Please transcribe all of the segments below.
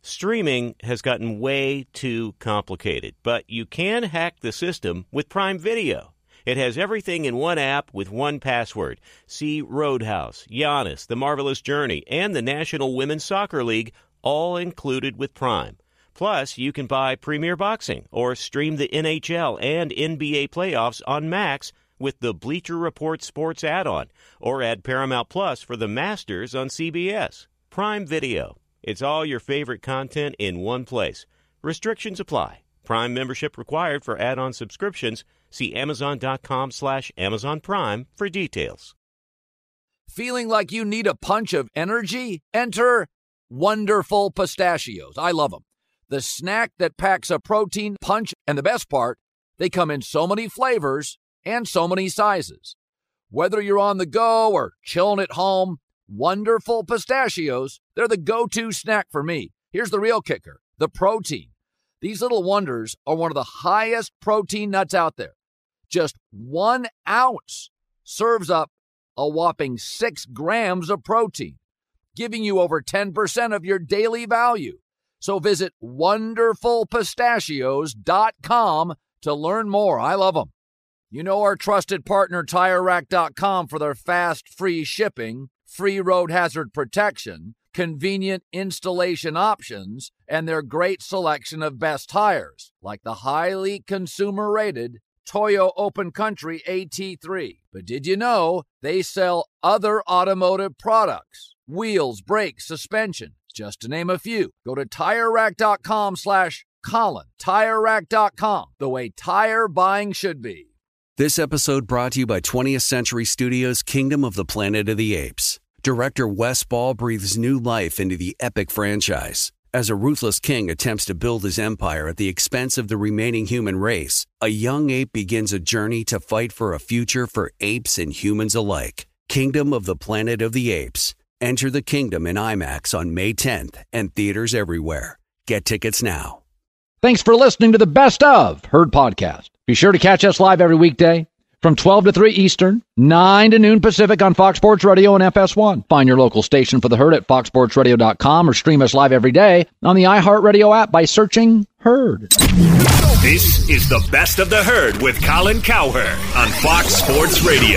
Streaming has gotten way too complicated, but you can hack the system with Prime Video. It has everything in one app with one password. See Roadhouse, Giannis, The Marvelous Journey, and the National Women's Soccer League, all included with Prime. Plus, you can buy Premier Boxing or stream the NHL and NBA playoffs on Max with the Bleacher Report Sports add-on, or add Paramount Plus for the Masters on CBS. Prime Video. It's all your favorite content in one place. Restrictions apply. Prime membership required for add-on subscriptions. See Amazon.com/Amazon Prime for details. Feeling like you need a punch of energy? Enter Wonderful Pistachios. I love them. The snack that packs a protein punch, and the best part, they come in so many flavors and so many sizes. Whether you're on the go or chilling at home, Wonderful Pistachios, they're the go-to snack for me. Here's the real kicker, the protein. These little wonders are one of the highest protein nuts out there. Just 1 ounce serves up a whopping 6 grams of protein, giving you over 10% of your daily value. So visit WonderfulPistachios.com to learn more. I love them. You know our trusted partner, TireRack.com, for their fast, free shipping, free road hazard protection, convenient installation options, and their great selection of best tires, like the highly consumer-rated Toyo Open Country AT3. But did you know they sell other automotive products? Wheels, brakes, suspension, just to name a few. Go to TireRack.com/Colin. TireRack.com, the way tire buying should be. This episode brought to you by 20th Century Studios' Kingdom of the Planet of the Apes. Director Wes Ball breathes new life into the epic franchise. As a ruthless king attempts to build his empire at the expense of the remaining human race, a young ape begins a journey to fight for a future for apes and humans alike. Kingdom of the Planet of the Apes. Enter the kingdom in IMAX on May 10th and theaters everywhere. Get tickets now. Thanks for listening to the Best of Herd podcast. Be sure to catch us live every weekday from 12 to 3 Eastern, 9 to noon Pacific on Fox Sports Radio and FS1. Find your local station for the Herd at foxsportsradio.com or stream us live every day on the iHeartRadio app by searching Herd. This is the Best of the Herd with Colin Cowherd on Fox Sports Radio.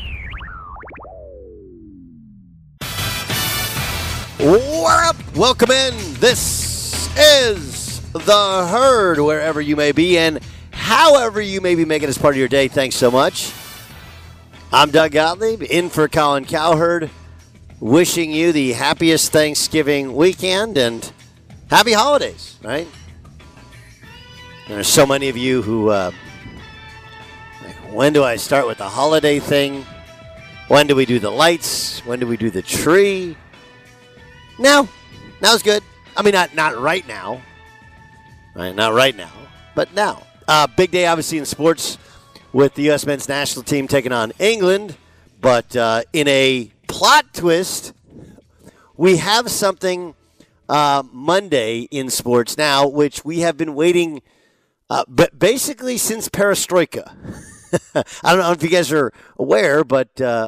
What up? Welcome in. This is the Herd, wherever you may be and however you may be making this part of your day. Thanks so much. I'm Doug Gottlieb, in for Colin Cowherd, wishing you the happiest Thanksgiving weekend and happy holidays, right? There's so many of you who, when do I start with the holiday thing? When do we do the lights? When do we do the tree? Now. Now's good. I mean, not right now. Right, not right now, but now. Big day, obviously, in sports with the U.S. men's national team taking on England. But in a plot twist, we have something Monday in sports now, which we have been waiting but basically since Perestroika. I don't know if you guys are aware, but do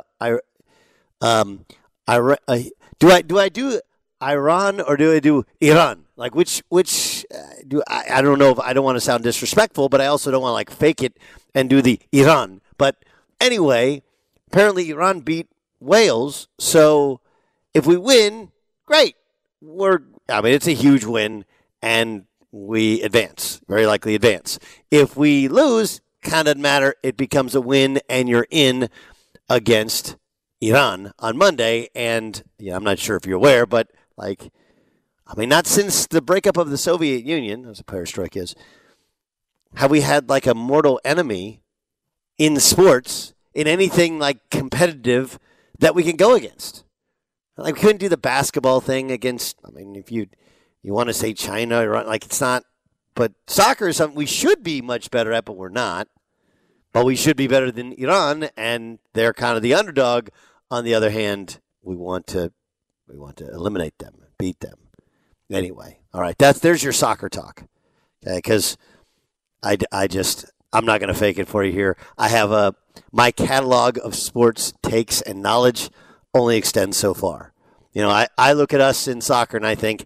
I do Iran or do I do Iran? Like which do I don't know if I don't want to sound disrespectful, but I also don't want to like fake it and do the Iran. But anyway, apparently Iran beat Wales, so if we win, great. It's a huge win and we advance, very likely advance. If we lose, kind of doesn't matter. It becomes a win and you're in against Iran on Monday. And I'm not sure if you're aware, but not since the breakup of the Soviet Union, as a perestroika is, have we had like a mortal enemy in sports, in anything like competitive that we can go against. Like we couldn't do the basketball thing against, if you want to say China, Iran, it's not, but soccer is something we should be much better at, but we're not. But we should be better than Iran, and they're kind of the underdog. On the other hand, we want to eliminate them, beat them. Anyway, all right, there's your soccer talk. Okay, because I'm not going to fake it for you here. I have my catalog of sports takes and knowledge only extends so far. I look at us in soccer and I think,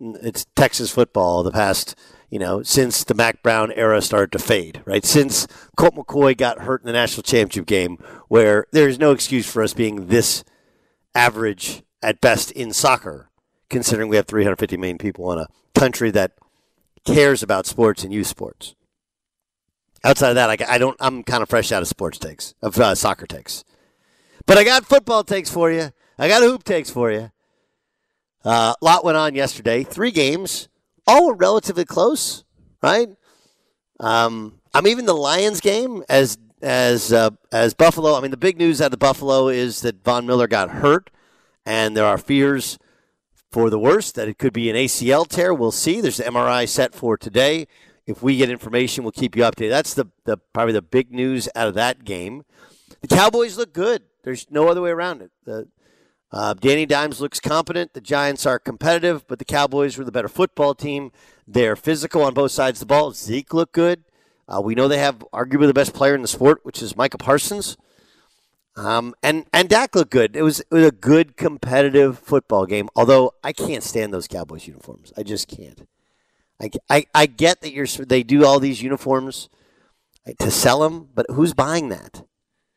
it's Texas football the past, since the Mac Brown era started to fade, right? Since Colt McCoy got hurt in the national championship game, where there's no excuse for us being this average at best in soccer, considering we have 350 million people in a country that cares about sports and youth sports. Outside of that, I'm kind of fresh out of sports takes, of soccer takes. But I got football takes for you. I got hoop takes for you. A lot went on yesterday. 3 games. All were relatively close, right? Even the Lions game as Buffalo. The big news out of Buffalo is that Von Miller got hurt, and there are fears for the worst, that it could be an ACL tear. We'll see. There's the MRI set for today. If we get information, we'll keep you updated. That's the probably the big news out of that game. The Cowboys look good. There's no other way around it. Danny Dimes looks competent. The Giants are competitive, but the Cowboys were the better football team. They're physical on both sides of the ball. Zeke looked good. We know they have arguably the best player in the sport, which is Micah Parsons. And Dak looked good. It was a good competitive football game, although I can't stand those Cowboys uniforms. I just can't. I get that they do all these uniforms to sell them, but who's buying that?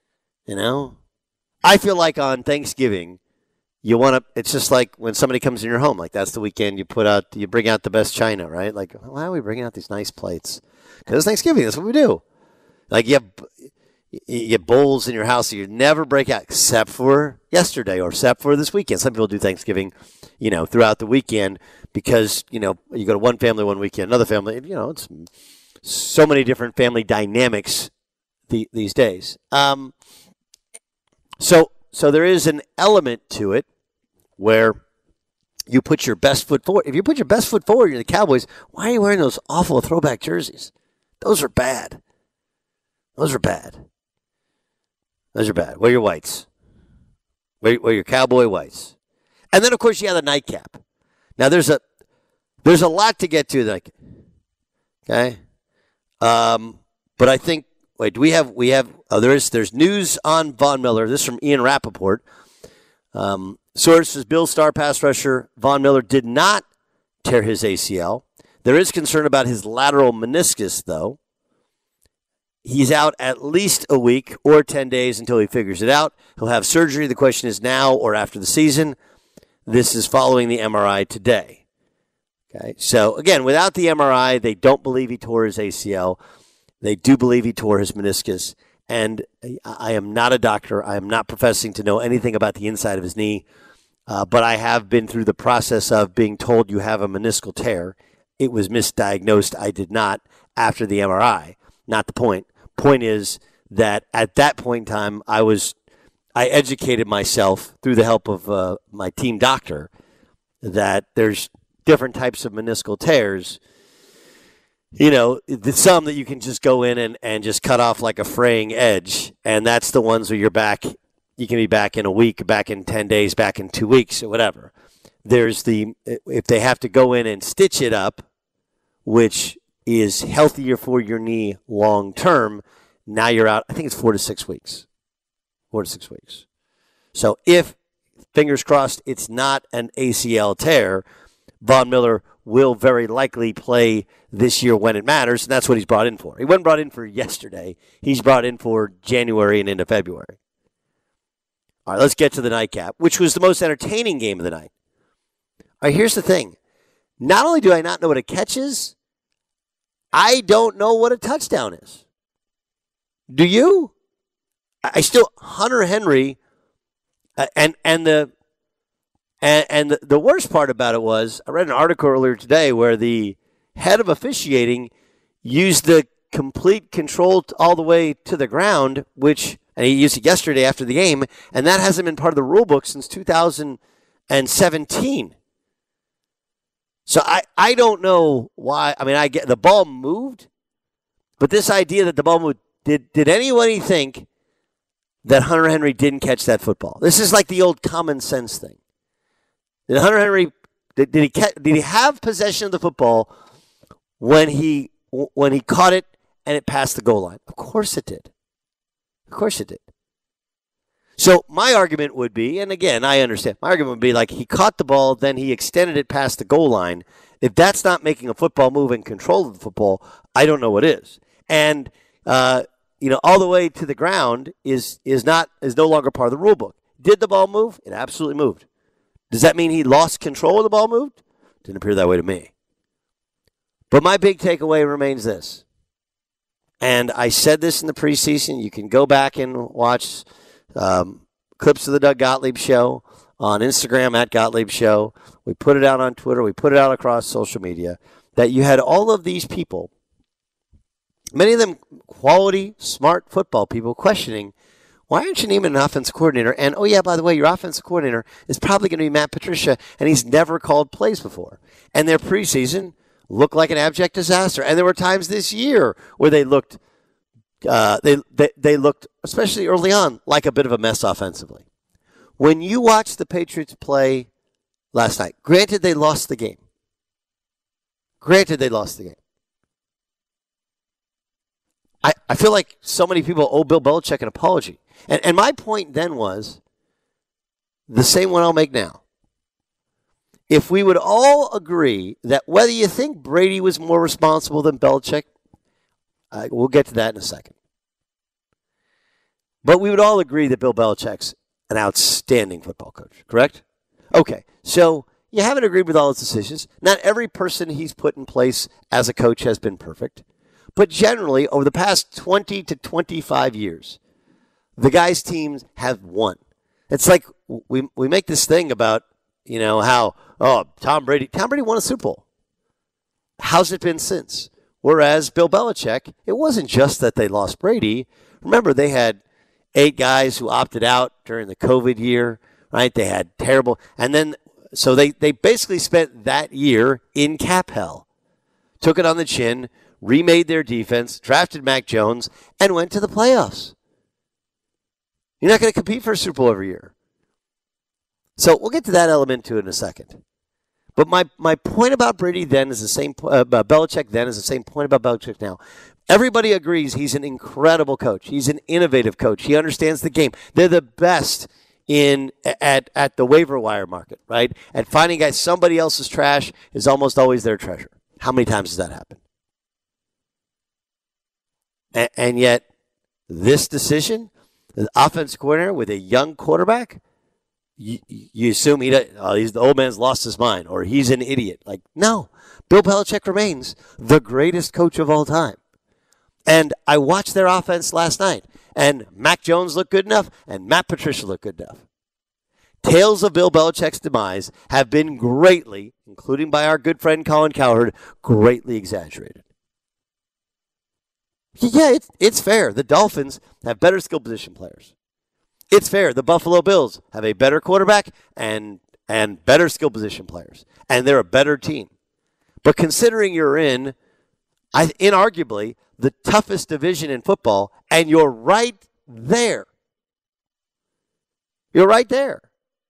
I feel like on Thanksgiving, it's just like when somebody comes in your home, like that's the weekend you bring out the best china, right? Like, why are we bringing out these nice plates? Because it's Thanksgiving. That's what we do. Like you have bowls in your house that you never break out, except for yesterday or except for this weekend. Some people do Thanksgiving, throughout the weekend because, you go to one family one weekend, another family. It's so many different family dynamics these days. So there is an element to it where you put your best foot forward. If you put your best foot forward, you're the Cowboys. Why are you wearing those awful throwback jerseys? Those are bad. Wear your whites. Wear your cowboy whites. And then, of course, you have the nightcap. Now, there's a lot to get to. Okay? But I think, there's news on Von Miller. This is from Ian Rappaport. Sources, Bill Star pass rusher Von Miller did not tear his ACL. There is concern about his lateral meniscus, though. He's out at least a week or 10 days until he figures it out. He'll have surgery. The question is now or after the season. This is following the MRI today. Okay, so again, without the MRI, they don't believe he tore his ACL. They do believe he tore his meniscus. And I am not a doctor. I am not professing to know anything about the inside of his knee. But I have been through the process of being told you have a meniscal tear. It was misdiagnosed. I did not after the MRI. Not the point. Point is that at that point in time, I educated myself through the help of my team doctor that there's different types of meniscal tears. Some that you can just go in and just cut off like a fraying edge, and that's the ones where you're back. You can be back in a week, back in 10 days, back in 2 weeks, or whatever. There's if they have to go in and stitch it up, which is healthier for your knee long term. Now you're out, I think it's 4 to 6 weeks. 4 to 6 weeks. So if, fingers crossed, it's not an ACL tear, Von Miller will very likely play this year when it matters, and that's what he's brought in for. He wasn't brought in for yesterday. He's brought in for January and into February. All right, let's get to the nightcap, which was the most entertaining game of the night. All right, here's the thing. Not only do I not know what a catch is, I don't know what a touchdown is. Do you? Hunter Henry, and the worst part about it was, I read an article earlier today where the head of officiating used the complete control all the way to the ground, and he used it yesterday after the game, and that hasn't been part of the rule book since 2017. So I don't know why. I get the ball moved, but this idea that the ball moved, did anybody think that Hunter Henry didn't catch that football? This is like the old common sense thing. Did Hunter Henry did he have possession of the football when he caught it and it passed the goal line? Of course it did. Of course it did. So my argument would be, and again, I understand, my argument would be like he caught the ball, then he extended it past the goal line. If that's not making a football move and control of the football, I don't know what is. And, all the way to the ground is no longer part of the rule book. Did the ball move? It absolutely moved. Does that mean he lost control of the ball moved? Didn't appear that way to me. But my big takeaway remains this. And I said this in the preseason. You can go back and watch clips of the Doug Gottlieb Show on Instagram at Gottlieb Show. We put it out on Twitter. We put it out across social media that you had all of these people, many of them quality, smart football people, questioning, why aren't you naming an offensive coordinator? And, oh, yeah, by the way, your offensive coordinator is probably going to be Matt Patricia, and he's never called plays before. And their preseason looked like an abject disaster. And there were times this year where they looked they looked, especially early on, like a bit of a mess offensively. When you watch the Patriots play last night, granted they lost the game. I feel like so many people owe Bill Belichick an apology. And my point then was the same one I'll make now. If we would all agree that whether you think Brady was more responsible than Belichick, we'll get to that in a second. But we would all agree that Bill Belichick's an outstanding football coach, correct? Okay, so you haven't agreed with all his decisions. Not every person he's put in place as a coach has been perfect. But generally, over the past 20 to 25 years, the guy's teams have won. It's like we make this thing about, how, Tom Brady won a Super Bowl. How's it been since? Whereas Bill Belichick, it wasn't just that they lost Brady. Remember, they had 8 guys who opted out during the COVID year, right? They had terrible, and then, so they basically spent that year in cap hell. Took it on the chin, remade their defense, drafted Mac Jones, and went to the playoffs. You're not going to compete for a Super Bowl every year. So we'll get to that element to it in a second. But my point about Brady then is the same, about Belichick then is the same point about Belichick now. Everybody agrees he's an incredible coach. He's an innovative coach. He understands the game. They're the best at the waiver wire market, right? At finding guys, somebody else's trash is almost always their treasure. How many times has that happened? And yet, this decision, the offensive coordinator with a young quarterback, you assume he's the old man's lost his mind or he's an idiot. Like, no, Bill Belichick remains the greatest coach of all time. And I watched their offense last night, and Mac Jones looked good enough, and Matt Patricia looked good enough. Tales of Bill Belichick's demise have been greatly, including by our good friend Colin Cowherd, greatly exaggerated. Yeah, it's fair. The Dolphins have better skill position players. It's fair. The Buffalo Bills have a better quarterback and better skill position players, and they're a better team. But considering you're in, inarguably, the toughest division in football, and you're right there. You're right there.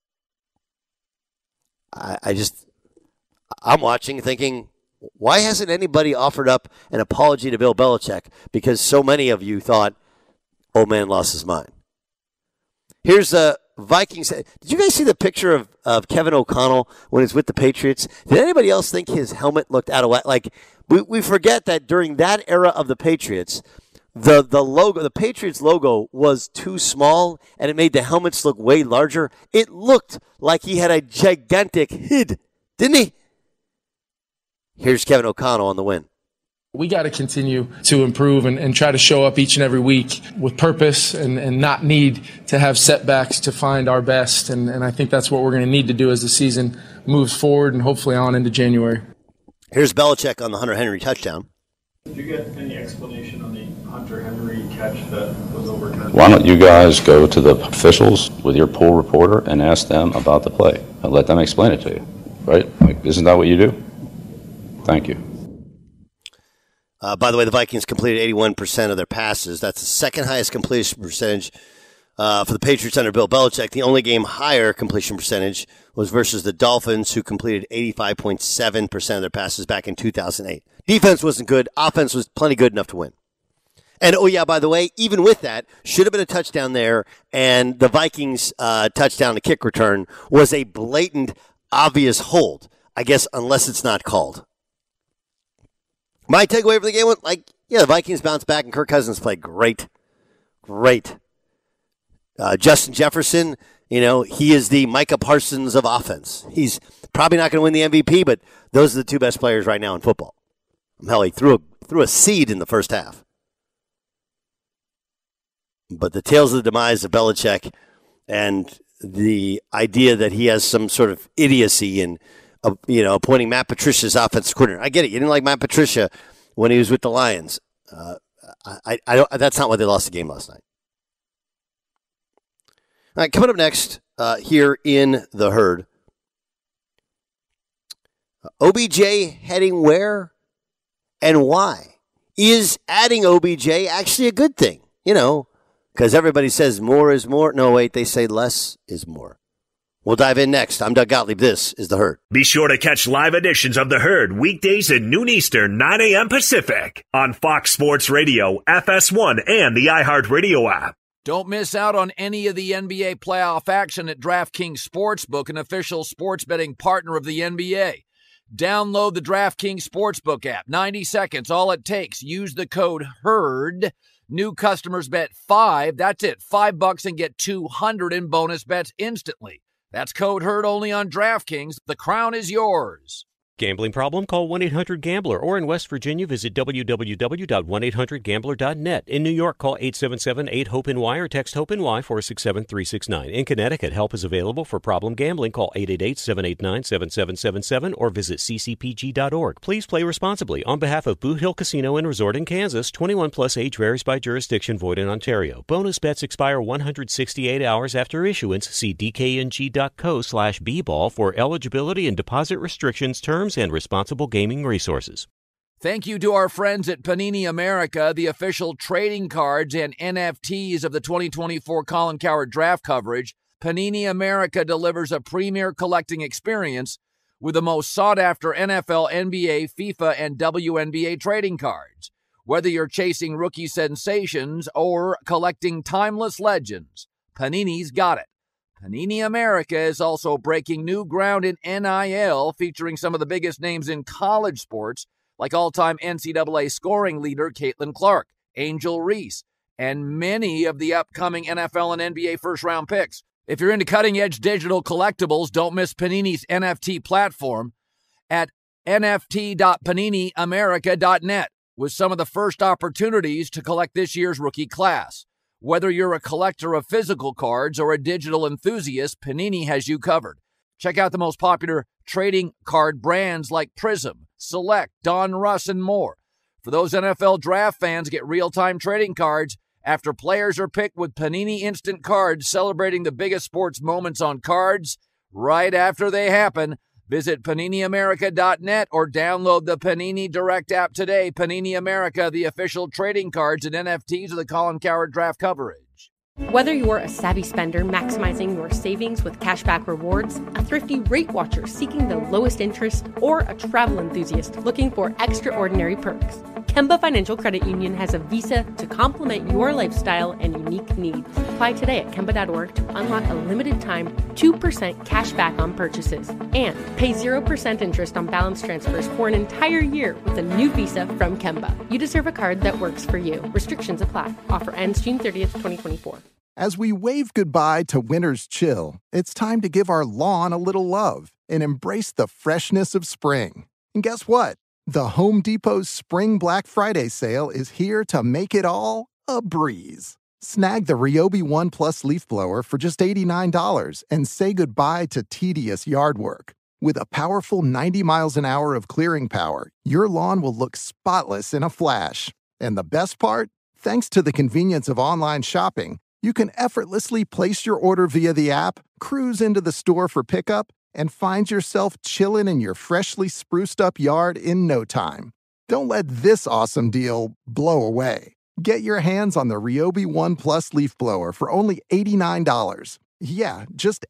I'm watching thinking, why hasn't anybody offered up an apology to Bill Belichick? Because so many of you thought, old man lost his mind. Here's the Vikings. Did you guys see the picture of Kevin O'Connell when he's with the Patriots? Did anybody else think his helmet looked out of whack? Like, we forget that during that era of the Patriots, the logo, the Patriots logo was too small, and it made the helmets look way larger. It looked like he had a gigantic head, didn't he? Here's Kevin O'Connell on the win. We got to continue to improve and try to show up each and every week with purpose and not need to have setbacks to find our best. And I think that's what we're going to need to do as the season moves forward and hopefully on into January. Here's Belichick on the Hunter Henry touchdown. Did you get any explanation on the Hunter Henry catch that was overturned? Why don't you guys go to the officials with your pool reporter and ask them about the play and let them explain it to you, right? Like, isn't that what you do? Thank you. By the way, the Vikings completed 81% of their passes. That's the second highest completion percentage for the Patriots under Bill Belichick. The only game higher completion percentage was versus the Dolphins, who completed 85.7% of their passes back in 2008. Defense wasn't good. Offense was plenty good enough to win. And, oh, yeah, by the way, even with that, should have been a touchdown there, and the Vikings' touchdown to kick return was a blatant, obvious hold, I guess, unless it's not called. My takeaway from the game was, the Vikings bounced back, and Kirk Cousins played great. Great. Justin Jefferson, he is the Micah Parsons of offense. He's probably not going to win the MVP, but those are the two best players right now in football. Hell, he threw a seed in the first half. But the tales of the demise of Belichick and the idea that he has some sort of idiocy in, appointing Matt Patricia's offensive coordinator. I get it. You didn't like Matt Patricia when he was with the Lions. That's not why they lost the game last night. All right, coming up next here in the Herd. OBJ heading where and why? Is adding OBJ actually a good thing? Because everybody says more is more. No, wait, they say less is more. We'll dive in next. I'm Doug Gottlieb. This is The Herd. Be sure to catch live editions of The Herd weekdays at noon Eastern, 9 a.m. Pacific on Fox Sports Radio, FS1, and the iHeartRadio app. Don't miss out on any of the NBA playoff action at DraftKings Sportsbook, an official sports betting partner of the NBA. Download the DraftKings Sportsbook app. 90 seconds, all it takes. Use the code HERD. New customers bet $5. That's it, $5 and get $200 in bonus bets instantly. That's code HERD only on DraftKings. The crown is yours. Gambling problem? Call 1-800-GAMBLER. Or in West Virginia, visit www.1800gambler.net. In New York, call 877-8-HOPE-NY or text HOPE-NY 467-369. In Connecticut, help is available for problem gambling. Call 888-789-7777 or visit ccpg.org. Please play responsibly. On behalf of Boot Hill Casino and Resort in Kansas, 21 plus age varies by jurisdiction, void in Ontario. Bonus bets expire 168 hours after issuance. See dkng.co/bball for eligibility and deposit restrictions, terms, and responsible gaming resources. Thank you to our friends at Panini America, the official trading cards and NFTs of the 2024 Colin Cowherd draft coverage. Panini America delivers a premier collecting experience with the most sought-after NFL, NBA, FIFA, and WNBA trading cards. Whether you're chasing rookie sensations or collecting timeless legends, Panini's got it. Panini America is also breaking new ground in NIL, featuring some of the biggest names in college sports, like all-time NCAA scoring leader Caitlin Clark, Angel Reese, and many of the upcoming NFL and NBA first-round picks. If you're into cutting-edge digital collectibles, don't miss Panini's NFT platform at nft.paniniamerica.net with some of the first opportunities to collect this year's rookie class. Whether you're a collector of physical cards or a digital enthusiast, Panini has you covered. Check out the most popular trading card brands like Prism, Select, Don Russ, and more. For those NFL draft fans, get real-time trading cards after players are picked with Panini Instant Cards, celebrating the biggest sports moments on cards right after they happen. Visit PaniniAmerica.net or download the Panini Direct app today. Panini America, the official trading cards and NFTs of the Colin Cowherd draft coverage. Whether you're a savvy spender maximizing your savings with cashback rewards, a thrifty rate watcher seeking the lowest interest, or a travel enthusiast looking for extraordinary perks, Kemba Financial Credit Union has a visa to complement your lifestyle and unique needs. Apply today at Kemba.org to unlock a limited time 2% cash back on purchases and pay 0% interest on balance transfers for an entire year with a new visa from Kemba. You deserve a card that works for you. Restrictions apply. Offer ends June 30th, 2024. As we wave goodbye to winter's chill, it's time to give our lawn a little love and embrace the freshness of spring. And guess what? The Home Depot's Spring Black Friday sale is here to make it all a breeze. Snag the Ryobi One Plus leaf blower for just $89 and say goodbye to tedious yard work. With a powerful 90 miles an hour of clearing power, your lawn will look spotless in a flash. And the best part? Thanks to the convenience of online shopping, you can effortlessly place your order via the app, cruise into the store for pickup, and find yourself chilling in your freshly spruced up yard in no time. Don't let this awesome deal blow away. Get your hands on the Ryobi One Plus leaf blower for only $89. Yeah, just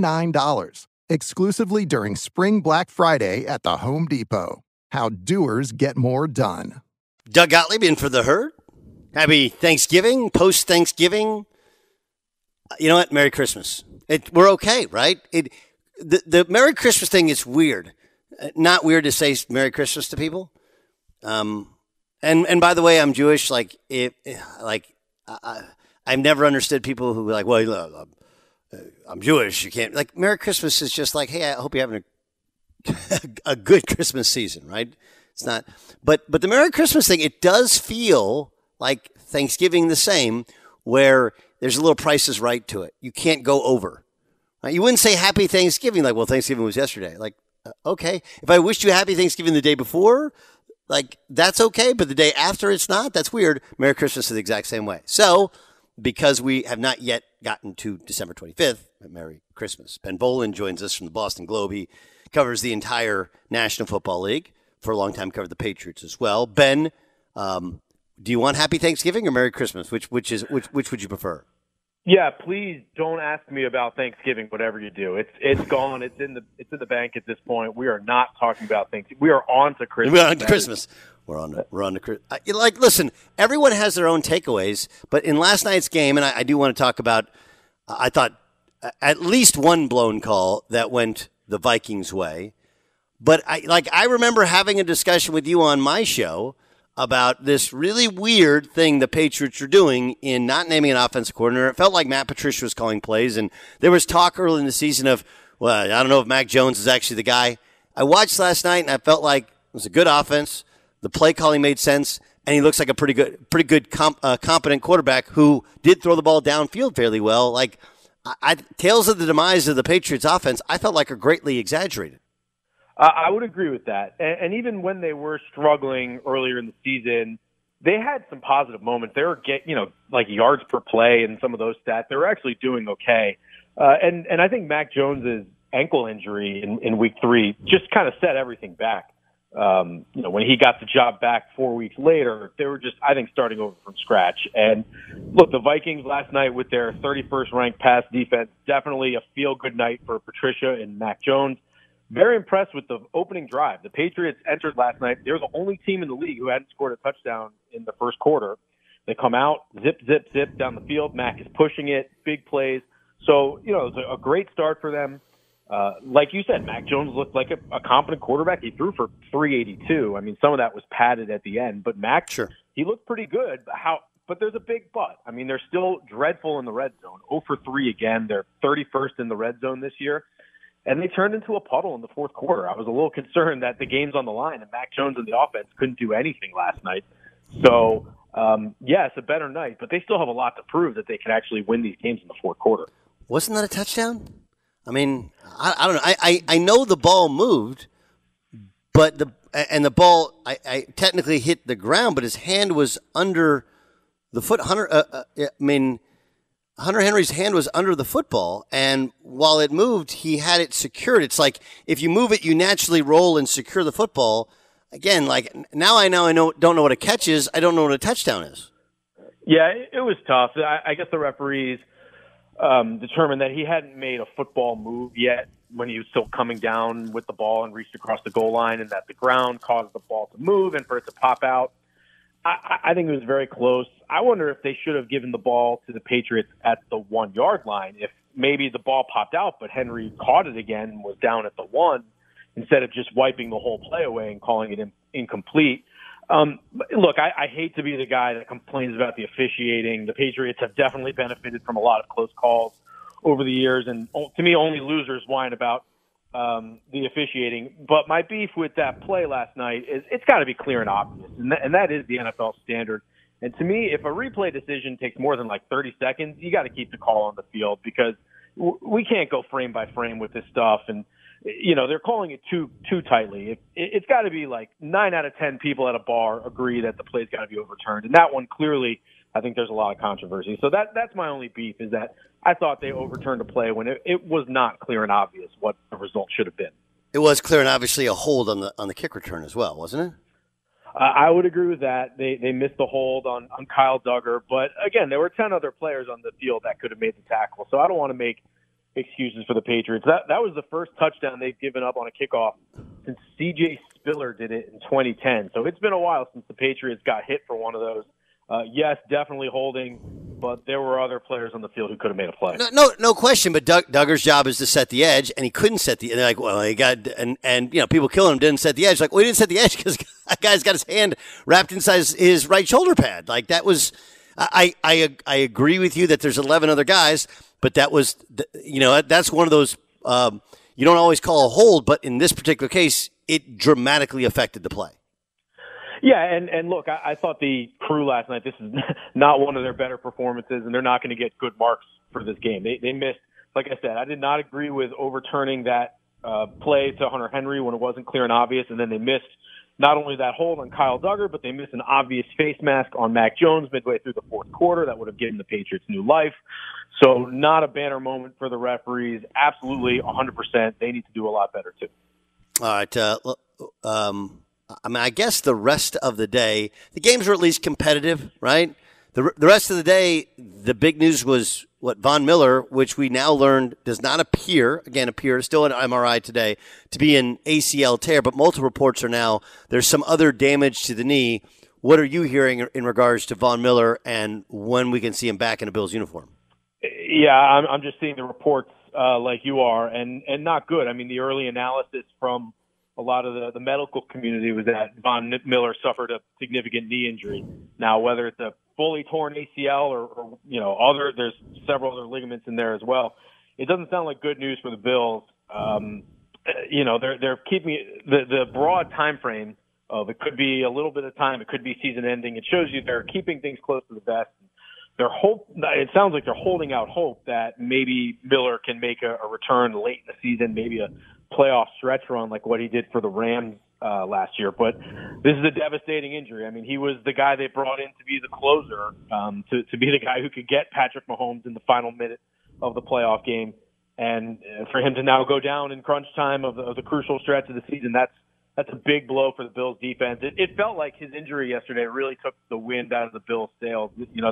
$89. Exclusively during Spring Black Friday at the Home Depot. How doers get more done. Doug Gottlieb in for The Herd. Happy Thanksgiving, post-Thanksgiving. You know what? Merry Christmas. We're okay, right? The Merry Christmas thing is weird. Not weird to say Merry Christmas to people. And by the way, I'm Jewish. I've never understood people who are like, well, I'm Jewish. You can't like Merry Christmas is just like, hey, I hope you're having a good Christmas season, right? It's not, but the Merry Christmas thing, it does feel like Thanksgiving the same, where there's a little Price is Right to it. You can't go over. Right? You wouldn't say Happy Thanksgiving like, well, Thanksgiving was yesterday. Like, okay. If I wished you Happy Thanksgiving the day before, like, that's okay. But the day after, it's not. That's weird. Merry Christmas is the exact same way. So, because we have not yet gotten to December 25th, Merry Christmas. Ben Bolin joins us from the Boston Globe. He covers the entire National Football League. For a long time, covered the Patriots as well. Ben, do you want Happy Thanksgiving or Merry Christmas? Which would you prefer? Yeah, please don't ask me about Thanksgiving. Whatever you do, it's gone. It's in the bank at this point. We are not talking about Thanksgiving. We are on to Christmas. We're on to Christmas. We're on to Christmas. Listen, everyone has their own takeaways, but in last night's game, and I do want to talk about. I thought at least one blown call that went the Vikings' way. But I remember having a discussion with you on my show about this really weird thing the Patriots are doing in not naming an offensive coordinator. It felt like Matt Patricia was calling plays, and there was talk early in the season of, well, I don't know if Mac Jones is actually the guy. I watched last night, and I felt like it was a good offense. The play calling made sense, and he looks like a pretty good competent quarterback who did throw the ball downfield fairly well. Like, tales of the demise of the Patriots offense, I felt like are greatly exaggerated. I would agree with that. And even when they were struggling earlier in the season, they had some positive moments. They were like yards per play and some of those stats. They were actually doing okay. And I think Mac Jones's ankle injury in week 3 just kind of set everything back. When he got the job back 4 weeks later, they were just, I think, starting over from scratch. And look, the Vikings last night with their 31st ranked pass defense, definitely a feel-good night for Patricia and Mac Jones. Very impressed with the opening drive. The Patriots entered last night. They were the only team in the league who hadn't scored a touchdown in the first quarter. They come out, zip, zip, zip down the field. Mac is pushing it, big plays. So, it was a great start for them. Like you said, Mac Jones looked like a competent quarterback. He threw for 382. I mean, some of that was padded at the end. But Mac, sure, he looked pretty good. But there's a big but. I mean, they're still dreadful in the red zone. 0 for 3 again. They're 31st in the red zone this year. And they turned into a puddle in the fourth quarter. I was a little concerned that the game's on the line and Mac Jones and the offense couldn't do anything last night. So, it's a better night, but they still have a lot to prove that they can actually win these games in the fourth quarter. Wasn't that a touchdown? I mean, I don't know. I know the ball moved, but the ball I technically hit the ground, but his hand was under the foot. Hunter Henry's hand was under the football, and while it moved, he had it secured. It's like if you move it, you naturally roll and secure the football. Again, like now I don't know what a catch is. I don't know what a touchdown is. Yeah, it was tough. I guess the referees determined that he hadn't made a football move yet when he was still coming down with the ball and reached across the goal line, and that the ground caused the ball to move and for it to pop out. I think it was very close. I wonder if they should have given the ball to the Patriots at the 1 yard line. If maybe the ball popped out, but Henry caught it again and was down at the 1 instead of just wiping the whole play away and calling it incomplete. Look, I hate to be the guy that complains about the officiating. The Patriots have definitely benefited from a lot of close calls over the years, and to me, only losers whine about the officiating. But my beef with that play last night is it's got to be clear and obvious, and that is the NFL standard. And to me, if a replay decision takes more than like 30 seconds, you got to keep the call on the field because we can't go frame by frame with this stuff. And, they're calling it too tightly. It's got to be like 9 out of 10 people at a bar agree that the play's got to be overturned. And that one, clearly, I think there's a lot of controversy. So that's my only beef is that I thought they overturned a play when it was not clear and obvious what the result should have been. It was clear and obviously a hold on the kick return as well, wasn't it? I would agree with that. They missed the hold on Kyle Duggar. But, again, there were 10 other players on the field that could have made the tackle. So I don't want to make excuses for the Patriots. That was the first touchdown they've given up on a kickoff since C.J. Spiller did it in 2010. So it's been a while since the Patriots got hit for one of those. Yes, definitely holding, but there were other players on the field who could have made a play. No question. But Duggar's job is to set the edge, and he couldn't set the. And they're like, well, he got and people killing him didn't set the edge. Like, well, he didn't set the edge because that guy's got his hand wrapped inside his right shoulder pad. Like that was. I agree with you that there's 11 other guys, but that was that's one of those you don't always call a hold, but in this particular case, it dramatically affected the play. Yeah, and look, I thought the crew last night, this is not one of their better performances, and they're not going to get good marks for this game. They missed, like I said, I did not agree with overturning that play to Hunter Henry when it wasn't clear and obvious, and then they missed not only that hold on Kyle Duggar, but they missed an obvious face mask on Mac Jones midway through the fourth quarter. That would have given the Patriots new life. So not a banner moment for the referees. Absolutely 100%. They need to do a lot better, too. All right. I guess the rest of the day, the games were at least competitive, right? The rest of the day, the big news was Von Miller, which we now learned does not appear, still an MRI today, to be an ACL tear, but multiple reports are now there's some other damage to the knee. What are you hearing in regards to Von Miller and when we can see him back in a Bills uniform? Yeah, I'm just seeing the reports like you are, and not good. I mean, the early analysis from a lot of the medical community was that Von Miller suffered a significant knee injury. Now, whether it's a fully torn ACL or there's several other ligaments in there as well. It doesn't sound like good news for the Bills. They're keeping the broad time frame of it could be a little bit of time, it could be season ending. It shows you they're keeping things close to the vest. It sounds like they're holding out hope that maybe Miller can make a return late in the season, maybe a playoff stretch run like what he did for the Rams last year. But this is a devastating injury. I mean, he was the guy they brought in to be the closer, to be the guy who could get Patrick Mahomes in the final minute of the playoff game. And for him to now go down in crunch time of the crucial stretch of the season, that's a big blow for the Bills defense. It felt like his injury yesterday really took the wind out of the Bills' sails.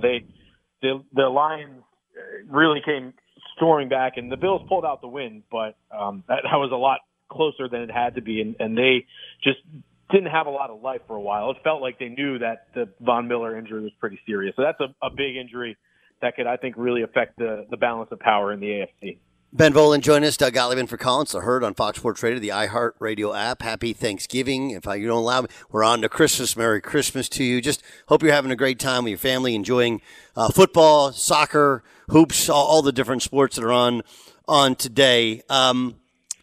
The Lions really came storming back, and the Bills pulled out the win, but that was a lot closer than it had to be, and they just didn't have a lot of life for a while. It felt like they knew that the Von Miller injury was pretty serious. So that's a big injury that could, I think, really affect the balance of power in the AFC. Ben Volen join us. Doug Gottlieb for Collins. The Herd on Fox Sports Radio, the iHeart Radio app. Happy Thanksgiving. If you don't allow me, we're on to Christmas. Merry Christmas to you. Just hope you're having a great time with your family, enjoying football, soccer, hoops, all the different sports that are on today. I'm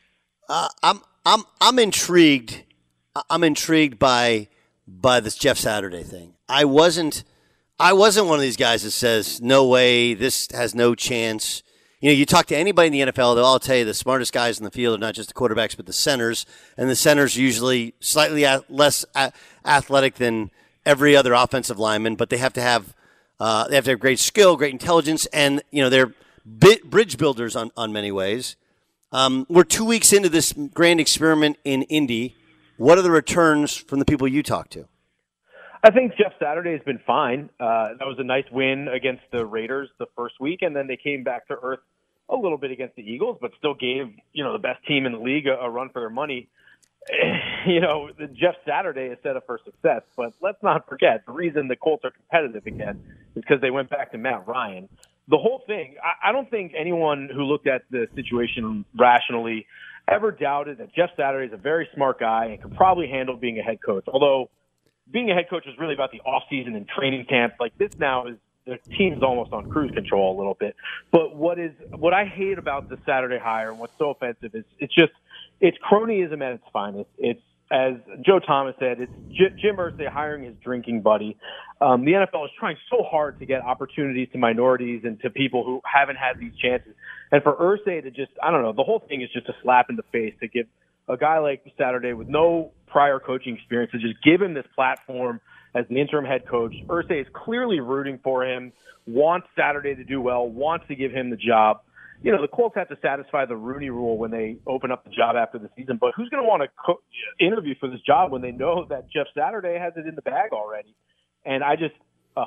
intrigued. I'm intrigued by this Jeff Saturday thing. I wasn't one of these guys that says no way, this has no chance. You talk to anybody in the NFL, they'll all tell you the smartest guys in the field are not just the quarterbacks, but the centers. And the centers are usually slightly less athletic than every other offensive lineman, but they have to have great skill, great intelligence, and they're bridge builders on many ways. We're 2 weeks into this grand experiment in Indy. What are the returns from the people you talk to? I think Jeff Saturday has been fine. That was a nice win against the Raiders the first week, and then they came back to earth a little bit against the Eagles, but still gave the best team in the league a run for their money. Jeff Saturday is set up for success, but let's not forget the reason the Colts are competitive again is because they went back to Matt Ryan. The whole thing, I don't think anyone who looked at the situation rationally ever doubted that Jeff Saturday is a very smart guy and could probably handle being a head coach, although being a head coach is really about the offseason and training camp. Like this now is the team's almost on cruise control a little bit. But what I hate about the Saturday hire and what's so offensive is it's cronyism at its finest. It's, as Joe Thomas said, it's Jim Irsay hiring his drinking buddy. The NFL is trying so hard to get opportunities to minorities and to people who haven't had these chances. And for Irsay to just, I don't know, the whole thing is just a slap in the face to give a guy like Saturday with no prior coaching experience to just give him this platform as the interim head coach. Irsay is clearly rooting for him, wants Saturday to do well, wants to give him the job. The Colts have to satisfy the Rooney Rule when they open up the job after the season, but who's going to want to interview for this job when they know that Jeff Saturday has it in the bag already? And I just,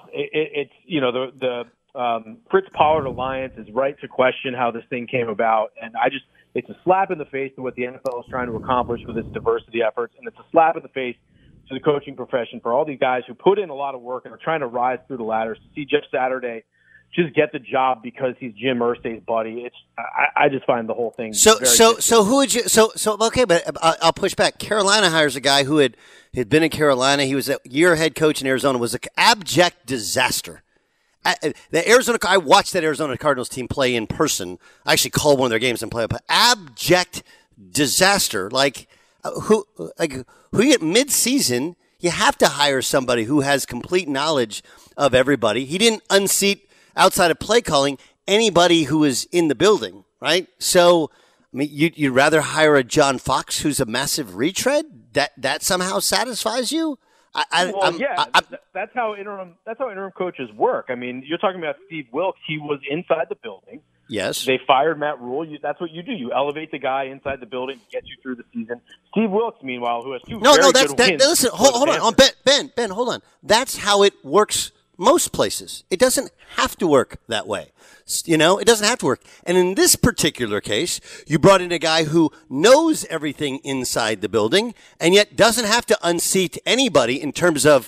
the Fritz Pollard Alliance is right to question how this thing came about, and it's a slap in the face to what the NFL is trying to accomplish with its diversity efforts, and it's a slap in the face to the coaching profession for all these guys who put in a lot of work and are trying to rise through the ladders. To see Jeff Saturday just get the job because he's Jim Irsay's buddy, I just find the whole thing. So who would you? So okay, but I'll push back. Carolina hires a guy who had been in Carolina. He was a year head coach in Arizona. Was an abject disaster. I watched that Arizona Cardinals team play in person. I actually called one of their games and played. But abject disaster. Who you get mid-season, you have to hire somebody who has complete knowledge of everybody. He didn't unseat, outside of play calling, anybody who was in the building, right? So, I mean, you'd rather hire a John Fox who's a massive retread? That somehow satisfies you? That's how interim coaches work. I mean, you're talking about Steve Wilks. He was inside the building. Yes. They fired Matt Rule. That's what you do. You elevate the guy inside the building to get you through the season. Steve Wilks, meanwhile, who has two very good wins. Listen, hold on. Ben, hold on. That's how it works most places. It doesn't have to work that way. You know, it doesn't have to work. And in this particular case, you brought in a guy who knows everything inside the building and yet doesn't have to unseat anybody in terms of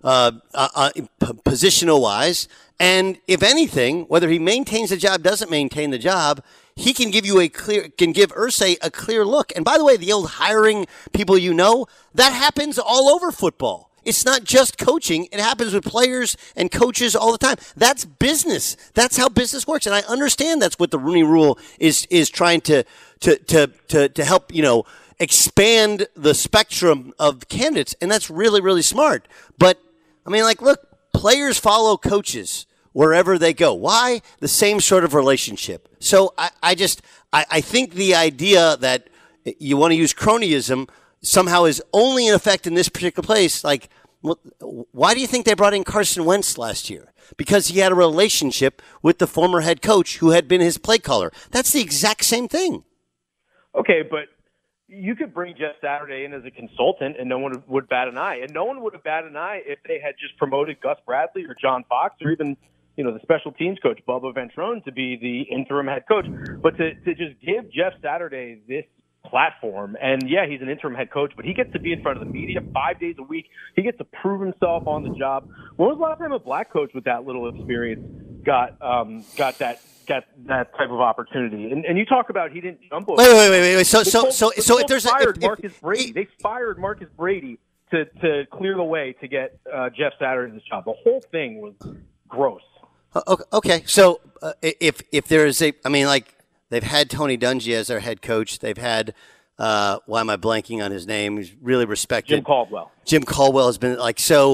positional wise. And if anything, whether he maintains the job, doesn't maintain the job, he can give Irsay a clear look. And by the way, the old hiring people, that happens all over football. It's not just coaching. It happens with players and coaches all the time. That's business. That's how business works. And I understand that's what the Rooney Rule is trying to help, expand the spectrum of candidates. And that's really, really smart. But I mean, look, players follow coaches wherever they go. Why? The same sort of relationship. So I think the idea that you want to use cronyism somehow is only in effect in this particular place. Why do you think they brought in Carson Wentz last year? Because he had a relationship with the former head coach who had been his play caller. That's the exact same thing. Okay, but you could bring Jeff Saturday in as a consultant and no one would bat an eye. And no one would have batted an eye if they had just promoted Gus Bradley or John Fox or even, the special teams coach, Bubba Ventrone, to be the interim head coach. But to just give Jeff Saturday this platform, and he's an interim head coach, but he gets to be in front of the media 5 days a week. He gets to prove himself on the job. When was the last time a black coach with that little experience got that type of opportunity? And you talk about he didn't jump over. Wait. So if there's Marcus Brady, they fired Marcus Brady to clear the way to get Jeff Saturday this job. The whole thing was gross. Okay. So if there is they've had Tony Dungy as their head coach. They've had, why am I blanking on his name? He's really respected. Jim Caldwell has been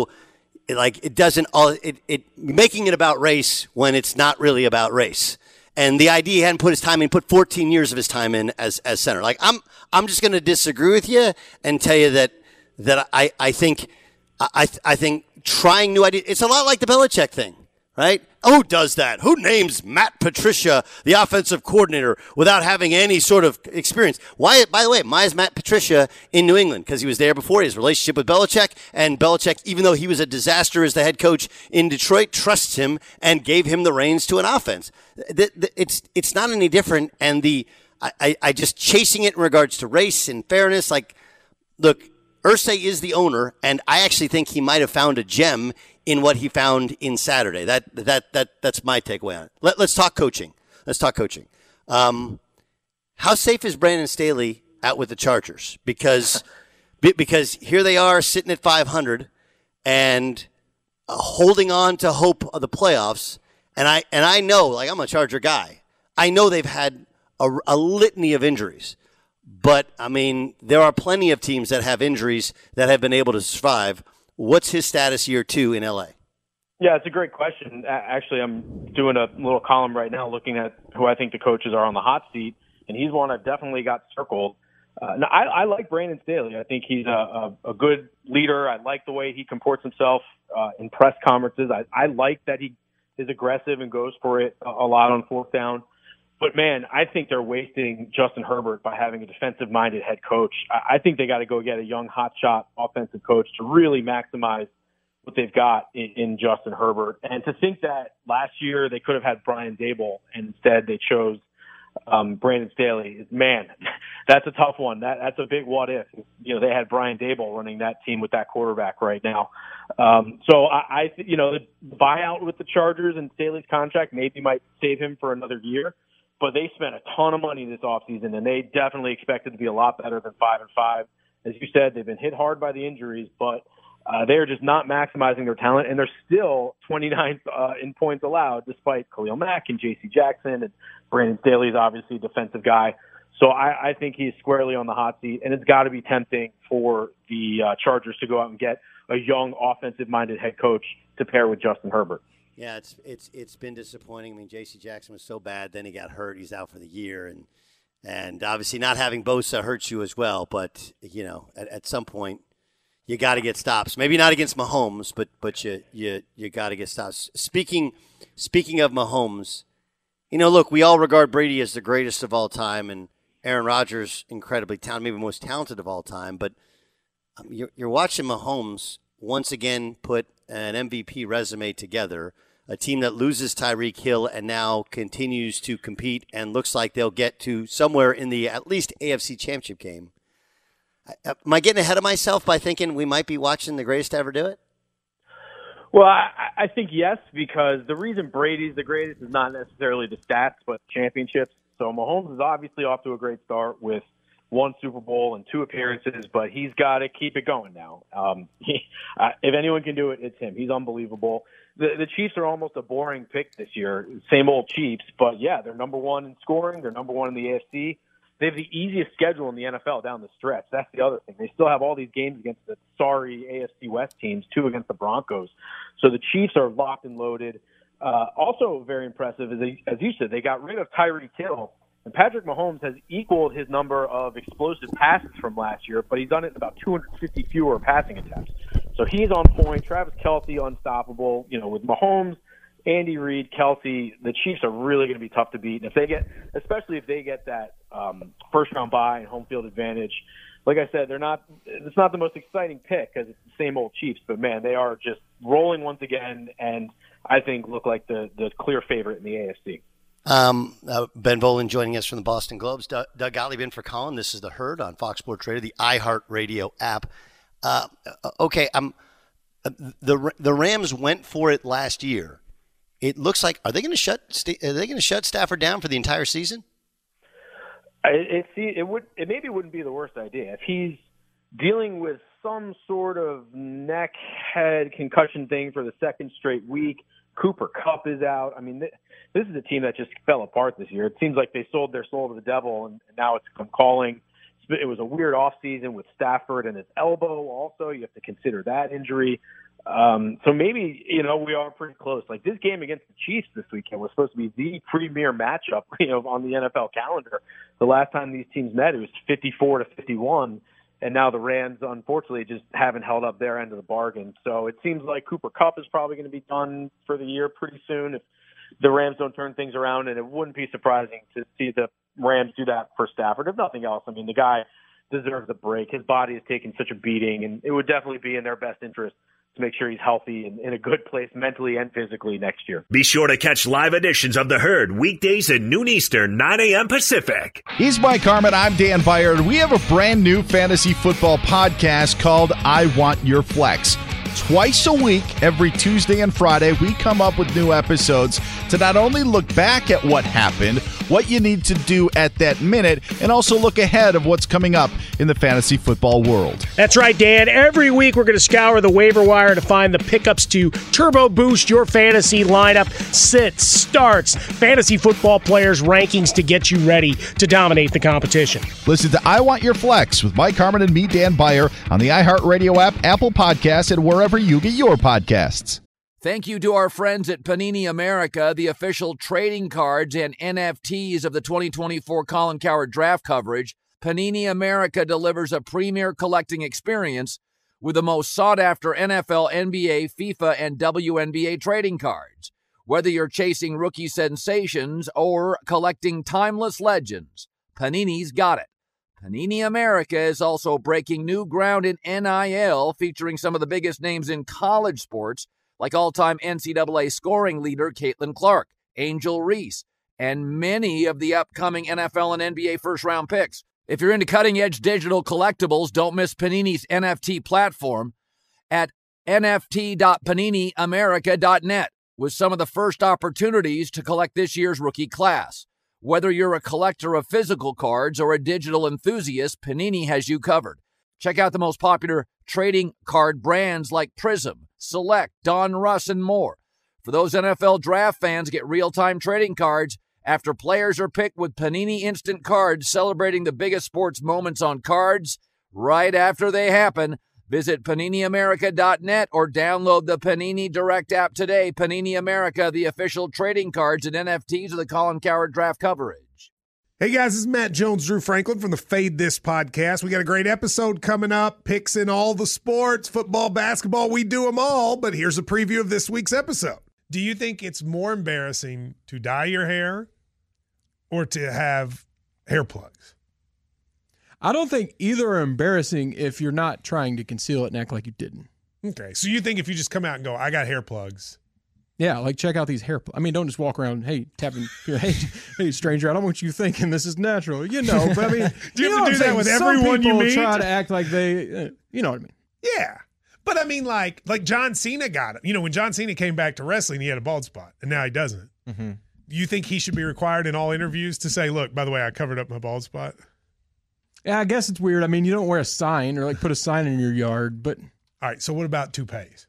it doesn't making it about race when it's not really about race. And the idea he hadn't put his time in, put 14 years of his time in as center. I'm just going to disagree with you and tell you that I think trying new ideas, it's a lot like the Belichick thing. Right? Who does that? Who names Matt Patricia the offensive coordinator without having any sort of experience? Why? By the way, why is Matt Patricia in New England? Because he was there before. His relationship with Belichick, and Belichick, even though he was a disaster as the head coach in Detroit, trusts him and gave him the reins to an offense. It's not any different. And I just chasing it in regards to race and fairness. Look, Irsay is the owner, and I actually think he might have found a gem in what he found in Saturday. That's my takeaway on it. Let's talk coaching. How safe is Brandon Staley out with the Chargers? Because here they are sitting at 500 and holding on to hope of the playoffs. And I know, I'm a Charger guy. I know they've had a litany of injuries. But, there are plenty of teams that have injuries that have been able to survive. What's his status year 2 in L.A.? Yeah, it's a great question. Actually, I'm doing a little column right now looking at who I think the coaches are on the hot seat, and he's one I've definitely got circled. Now, I like Brandon Staley. I think he's a good leader. I like the way he comports himself in press conferences. I like that he is aggressive and goes for it a lot on fourth down. But, man, I think they're wasting Justin Herbert by having a defensive-minded head coach. I think they got to go get a young, hotshot offensive coach to really maximize what they've got in Justin Herbert. And to think that last year they could have had Brian Daboll, and instead they chose Brandon Staley, man, that's a tough one. That's a big what if. They had Brian Daboll running that team with that quarterback right now. So I the buyout with the Chargers and Staley's contract maybe might save him for another year, but they spent a ton of money this offseason, and they definitely expected to be a lot better than 5-5. As you said, they've been hit hard by the injuries, but they're just not maximizing their talent, and they're still 29th in points allowed, despite Khalil Mack and J.C. Jackson, and Brandon Staley's obviously a defensive guy. So I think he's squarely on the hot seat, and it's got to be tempting for the Chargers to go out and get a young, offensive-minded head coach to pair with Justin Herbert. Yeah, it's been disappointing. I mean, J.C. Jackson was so bad, then he got hurt. He's out for the year, and obviously not having Bosa hurts you as well. But at some point, you got to get stops. Maybe not against Mahomes, but you got to get stops. Speaking of Mahomes, look, we all regard Brady as the greatest of all time, and Aaron Rodgers incredibly talented, maybe the most talented of all time. But you're watching Mahomes once again put an MVP resume together. A team that loses Tyreek Hill and now continues to compete and looks like they'll get to somewhere in the at least AFC Championship game. Am I getting ahead of myself by thinking we might be watching the greatest to ever do it? Well, I think yes, because the reason Brady's the greatest is not necessarily the stats, but championships. So Mahomes is obviously off to a great start with 1 Super Bowl and 2 appearances, but he's got to keep it going now. If anyone can do it, it's him. He's unbelievable. The Chiefs are almost a boring pick this year. Same old Chiefs, but yeah, they're number 1 in scoring. They're number 1 in the AFC. They have the easiest schedule in the NFL down the stretch. That's the other thing. They still have all these games against the sorry AFC West teams, 2 against the Broncos. So the Chiefs are locked and loaded. Also very impressive is, as you said, they got rid of Tyreek Hill. And Patrick Mahomes has equaled his number of explosive passes from last year, but he's done it in about 250 fewer passing attempts. So he's on point. Travis Kelce, unstoppable. With Mahomes, Andy Reid, Kelce, the Chiefs are really going to be tough to beat. And especially if they get that first-round bye and home field advantage, like I said, it's not the most exciting pick because it's the same old Chiefs. But, man, they are just rolling once again and I think look like the clear favorite in the AFC. Ben Volen joining us from the Boston Globes. Doug Gottlieb in for Colin. This is The Herd on Fox Sports Radio, the iHeartRadio app. The Rams went for it last year. It looks like are they going to shut Stafford down for the entire season? It maybe wouldn't be the worst idea if he's dealing with some sort of neck head concussion thing for the second straight week. Cooper Kupp is out. I mean, this is a team that just fell apart this year. It seems like they sold their soul to the devil, and now it's come calling. It was a weird offseason with Stafford and his elbow also. You have to consider that injury. So maybe, we are pretty close. Like this game against the Chiefs this weekend was supposed to be the premier matchup, on the NFL calendar. The last time these teams met, it was 54-51. And now the Rams, unfortunately, just haven't held up their end of the bargain. So it seems like Cooper Kupp is probably going to be done for the year pretty soon if the Rams don't turn things around. And it wouldn't be surprising to see the Rams do that for Stafford. If nothing else, I mean, the guy deserves a break. His body has taken such a beating, and it would definitely be in their best interest to make sure he's healthy and in a good place mentally and physically next year. Be sure to catch live editions of The Herd weekdays at noon Eastern, 9 a.m. Pacific. He's Mike Harmon. I'm Dan Byard. We have a brand new fantasy football podcast called I Want Your Flex. Twice a week, every Tuesday and Friday, we come up with new episodes to not only look back at what happened, what you need to do at that minute, and also look ahead of what's coming up in the fantasy football world. That's right, Dan. Every week we're going to scour the waiver wire to find the pickups to turbo boost your fantasy lineup, sits, starts, fantasy football players' rankings to get you ready to dominate the competition. Listen to I Want Your Flex with Mike Harmon and me, Dan Byer, on the iHeartRadio app, Apple Podcasts, and wherever you get your podcasts. Thank you to our friends at Panini America, the official trading cards and NFTs of the 2024 Colin Cowherd draft coverage. Panini America delivers a premier collecting experience with the most sought-after NFL, NBA, FIFA, and WNBA trading cards. Whether you're chasing rookie sensations or collecting timeless legends, Panini's got it. Panini America is also breaking new ground in NIL, featuring some of the biggest names in college sports, like all-time NCAA scoring leader Caitlin Clark, Angel Reese, and many of the upcoming NFL and NBA first-round picks. If you're into cutting-edge digital collectibles, don't miss Panini's NFT platform at nft.paniniamerica.net with some of the first opportunities to collect this year's rookie class. Whether you're a collector of physical cards or a digital enthusiast, Panini has you covered. Check out the most popular trading card brands like Prism, Select, Don Russ, and more. For those NFL draft fans, get real-time trading cards after players are picked with Panini Instant Cards, celebrating the biggest sports moments on cards right after they happen. Visit PaniniAmerica.net or download the Panini Direct app today. Panini America, the official trading cards and NFTs of the Colin Cowherd draft coverage. Hey guys, this is Matt Jones, Drew Franklin from the Fade This podcast. We got a great episode coming up, picks in all the sports, football, basketball, we do them all, but here's a preview of this week's episode. Do you think it's more embarrassing to dye your hair or to have hair plugs? I don't think either are embarrassing if you're not trying to conceal it and act like you didn't. Okay, so you think if you just come out and go, I got hair plugs. Yeah, like check out these hair plugs. I mean, don't just walk around, tapping, hey, stranger, I don't want you thinking this is natural, But I mean, do you have to do that with everyone you meet? Some people try to act like they, you know what I mean? Yeah, but I mean, like John Cena got it. When John Cena came back to wrestling, he had a bald spot, and now he doesn't. Mm-hmm. You think he should be required in all interviews to say, look, by the way, I covered up my bald spot? Yeah, I guess it's weird. I mean, you don't wear a sign or put a sign in your yard, but. All right, so what about toupees?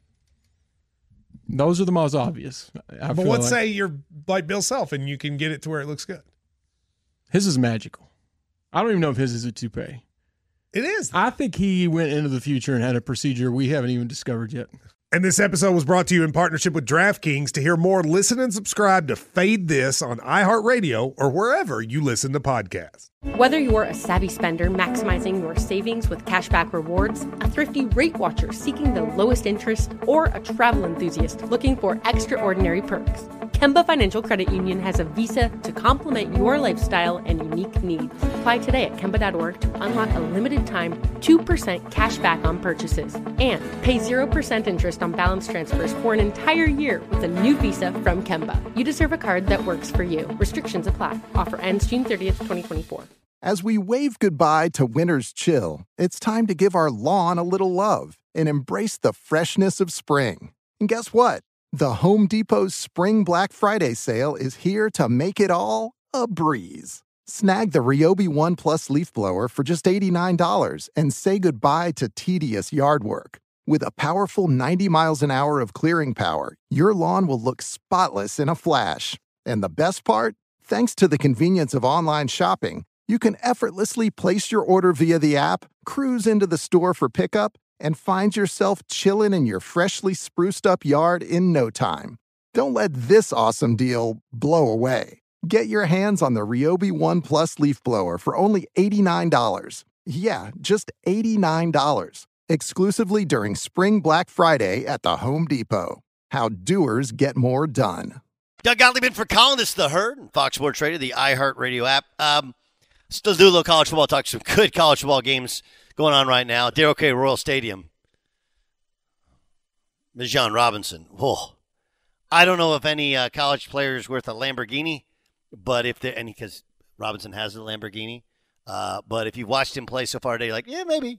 Those are the most obvious. But let's say you're like Bill Self and you can get it to where it looks good. His is magical. I don't even know if his is a toupee. It is. I think he went into the future and had a procedure we haven't even discovered yet. And this episode was brought to you in partnership with DraftKings. To hear more, listen and subscribe to Fade This on iHeartRadio or wherever you listen to podcasts. Whether you're a savvy spender maximizing your savings with cashback rewards, a thrifty rate watcher seeking the lowest interest, or a travel enthusiast looking for extraordinary perks, Kemba Financial Credit Union has a visa to complement your lifestyle and unique needs. Apply today at Kemba.org to unlock a limited time 2% cash back on purchases and pay 0% interest on balance transfers for an entire year with a new visa from Kemba. You deserve a card that works for you. Restrictions apply. Offer ends June 30th, 2024. As we wave goodbye to winter's chill, it's time to give our lawn a little love and embrace the freshness of spring. And guess what? The Home Depot's Spring Black Friday sale is here to make it all a breeze. Snag the Ryobi One Plus leaf blower for just $89 and say goodbye to tedious yard work. With a powerful 90 miles an hour of clearing power, your lawn will look spotless in a flash. And the best part? Thanks to the convenience of online shopping, you can effortlessly place your order via the app, cruise into the store for pickup, and find yourself chilling in your freshly spruced up yard in no time. Don't let this awesome deal blow away. Get your hands on the Ryobi One Plus leaf blower for only $89. Yeah, just $89. Exclusively during Spring Black Friday at the Home Depot. How doers get more done. Doug Gottlieb in for Colin. This is The Herd, Fox Sports Radio, the iHeartRadio app. Still do a little college football talk. Some good college football games going on right now. Darrell K. Royal Stadium. Bijan Robinson. Whoa. I don't know if any college player is worth a Lamborghini, but if they're, and because Robinson has a Lamborghini, but if you've watched him play so far today, you're like, yeah, maybe.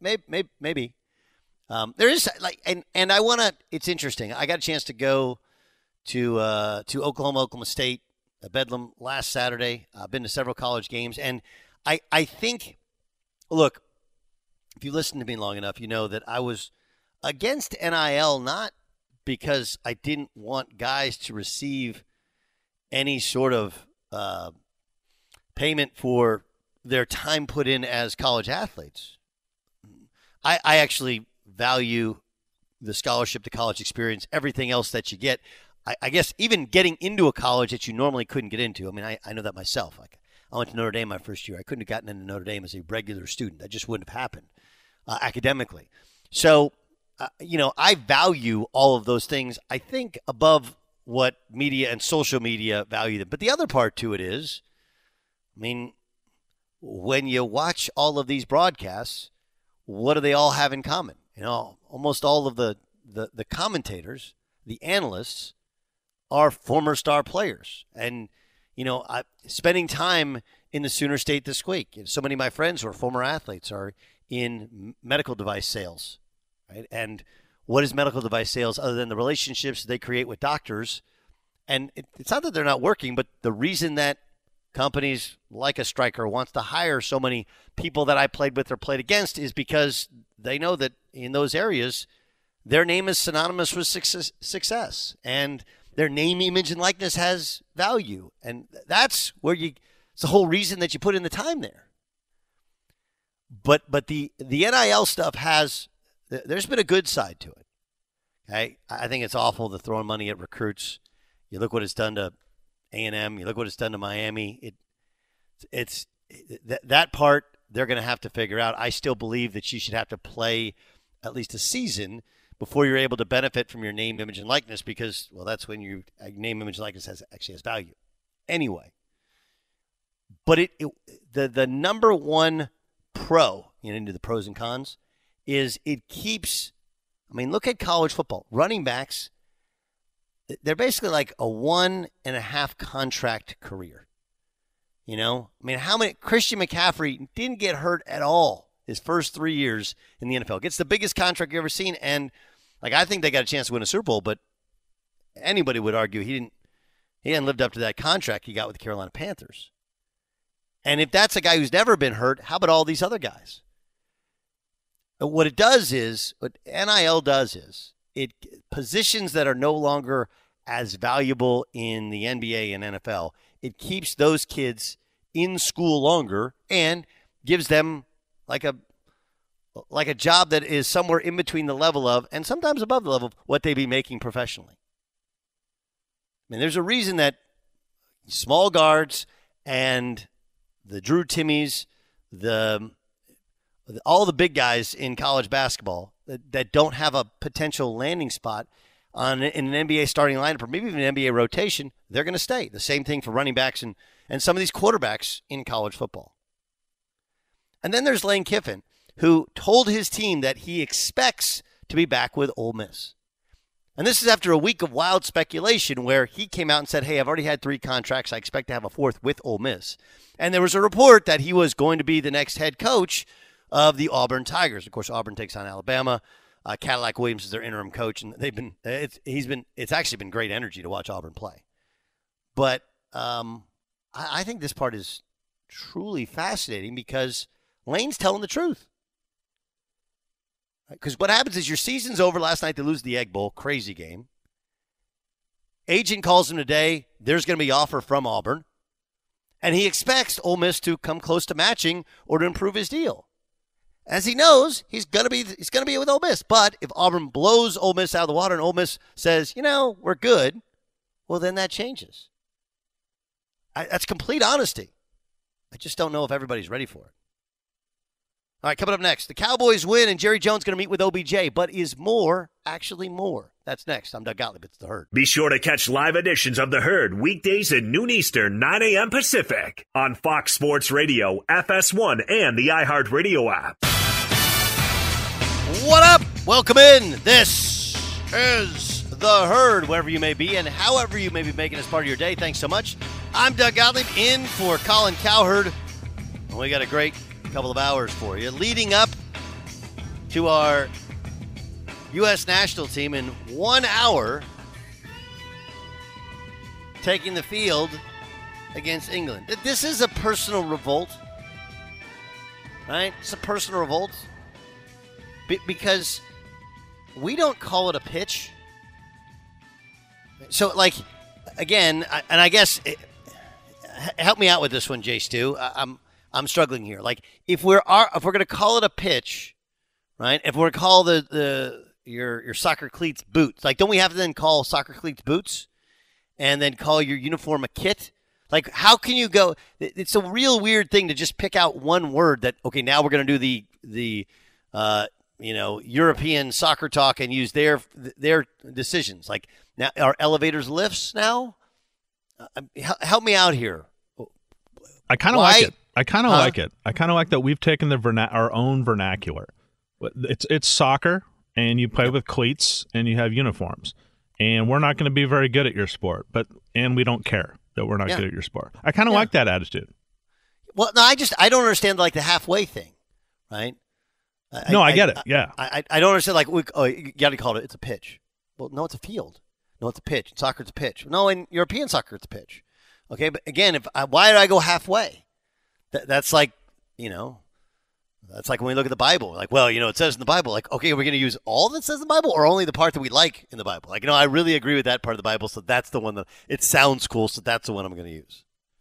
There is and I want to. It's interesting. I got a chance to go to Oklahoma State, Bedlam last Saturday. I've been to several college games, and I think, look, if you listen to me long enough, you know that I was against NIL, not because I didn't want guys to receive any sort of payment for their time put in as college athletes. I actually value the scholarship, the college experience, everything else that you get. I guess even getting into a college that you normally couldn't get into. I mean, I know that myself. Like, I went to Notre Dame my first year. I couldn't have gotten into Notre Dame as a regular student. That just wouldn't have happened academically. So, I value all of those things, I think, above what media and social media value them. But the other part to it is, I mean, when you watch all of these broadcasts, what do they all have in common? Almost all of the commentators, the analysts, are former star players. And spending time in the Sooner State this week. So many of my friends who are former athletes are in medical device sales, right? And what is medical device sales other than the relationships they create with doctors? And it's not that they're not working, but the reason that companies like a Stryker wants to hire so many people that I played with or played against is because they know that in those areas, their name is synonymous with success, and their name, image, and likeness has value. And that's where it's the whole reason that you put in the time there. But the NIL stuff there's been a good side to it. Okay? I think it's awful to throw money at recruits. You look what it's done to A&M. You look what it's done to Miami. That part they're going to have to figure out. I still believe that she should have to play at least a season before you're able to benefit from your name, image, and likeness, because, well, that's when your name, image, and likeness actually has value. Anyway, but the number one pro, into the pros and cons, is it keeps, look at college football. Running backs, they're basically like a 1.5 contract career. How many? Christian McCaffrey didn't get hurt at all his first 3 years in the NFL. Gets the biggest contract you've ever seen, and I think they got a chance to win a Super Bowl, but anybody would argue he hadn't lived up to that contract he got with the Carolina Panthers. And if that's a guy who's never been hurt, how about all these other guys? What NIL does is it positions that are no longer as valuable in the NBA and NFL, it keeps those kids in school longer and gives them like a job that is somewhere in between the level of, and sometimes above the level of, what they'd be making professionally. There's a reason that small guards and the Drew Timmies, all the big guys in college basketball that don't have a potential landing spot in an NBA starting lineup or maybe even an NBA rotation, they're going to stay. The same thing for running backs and some of these quarterbacks in college football. And then there's Lane Kiffin, who told his team that he expects to be back with Ole Miss. And this is after a week of wild speculation where he came out and said, hey, I've already had 3 contracts. I expect to have a 4th with Ole Miss. And there was a report that he was going to be the next head coach of the Auburn Tigers. Of course, Auburn takes on Alabama. Cadillac Williams is their interim coach, and it's actually been great energy to watch Auburn play. But I think this part is truly fascinating because Lane's telling the truth. Because what happens is your season's over. Last night they lose the Egg Bowl, crazy game. Agent calls him today. There's going to be an offer from Auburn, and he expects Ole Miss to come close to matching or to improve his deal. As he knows, he's going to be with Ole Miss. But if Auburn blows Ole Miss out of the water and Ole Miss says, we're good, well, then that changes. That's complete honesty. I just don't know if everybody's ready for it. All right, coming up next, the Cowboys win, and Jerry Jones going to meet with OBJ. But is more actually more? That's next. I'm Doug Gottlieb. It's The Herd. Be sure to catch live editions of The Herd weekdays at noon Eastern, 9 a.m. Pacific on Fox Sports Radio, FS1, and the iHeartRadio app. What up? Welcome in. This is The Herd, wherever you may be and however you may be making this part of your day. Thanks so much. I'm Doug Gottlieb in for Colin Cowherd. And we got a great couple of hours for you. Leading up to our U.S. national team in 1 hour taking the field against England. This is a personal revolt, right? It's a personal revolt because we don't call it a pitch. So, again, and I guess help me out with this one, Jay Stu. I'm struggling here. If we're going to call it a pitch, right? If we're going to call your soccer cleats boots, don't we have to then call soccer cleats boots, and then call your uniform a kit? How can you go? It's a real weird thing to just pick out one word that, okay, now we're going to do the European soccer talk and use their decisions. Now, are elevators lifts now? Help me out here. I kind of like it. I kind of like it. I kind of like that we've taken our own vernacular. It's soccer, and you play with cleats, and you have uniforms. And we're not going to be very good at your sport, and we don't care. that we're not good at your sport. I kind of like that attitude. Well, no, I don't understand like the halfway thing, right? I get it. Yeah. I don't understand like you got to call it. It's a pitch. Well, no, it's a field. No, it's a pitch. In soccer, it's a pitch. No, in European soccer, it's a pitch. Okay, but again, why did I go halfway? That's like, that's like when we look at the Bible. Like, well, it says in the Bible, like, okay, are we going to use all that says in the Bible or only the part that we like in the Bible? Like, I really agree with that part of the Bible, so that's the one that it sounds cool, so that's the one I'm going to use.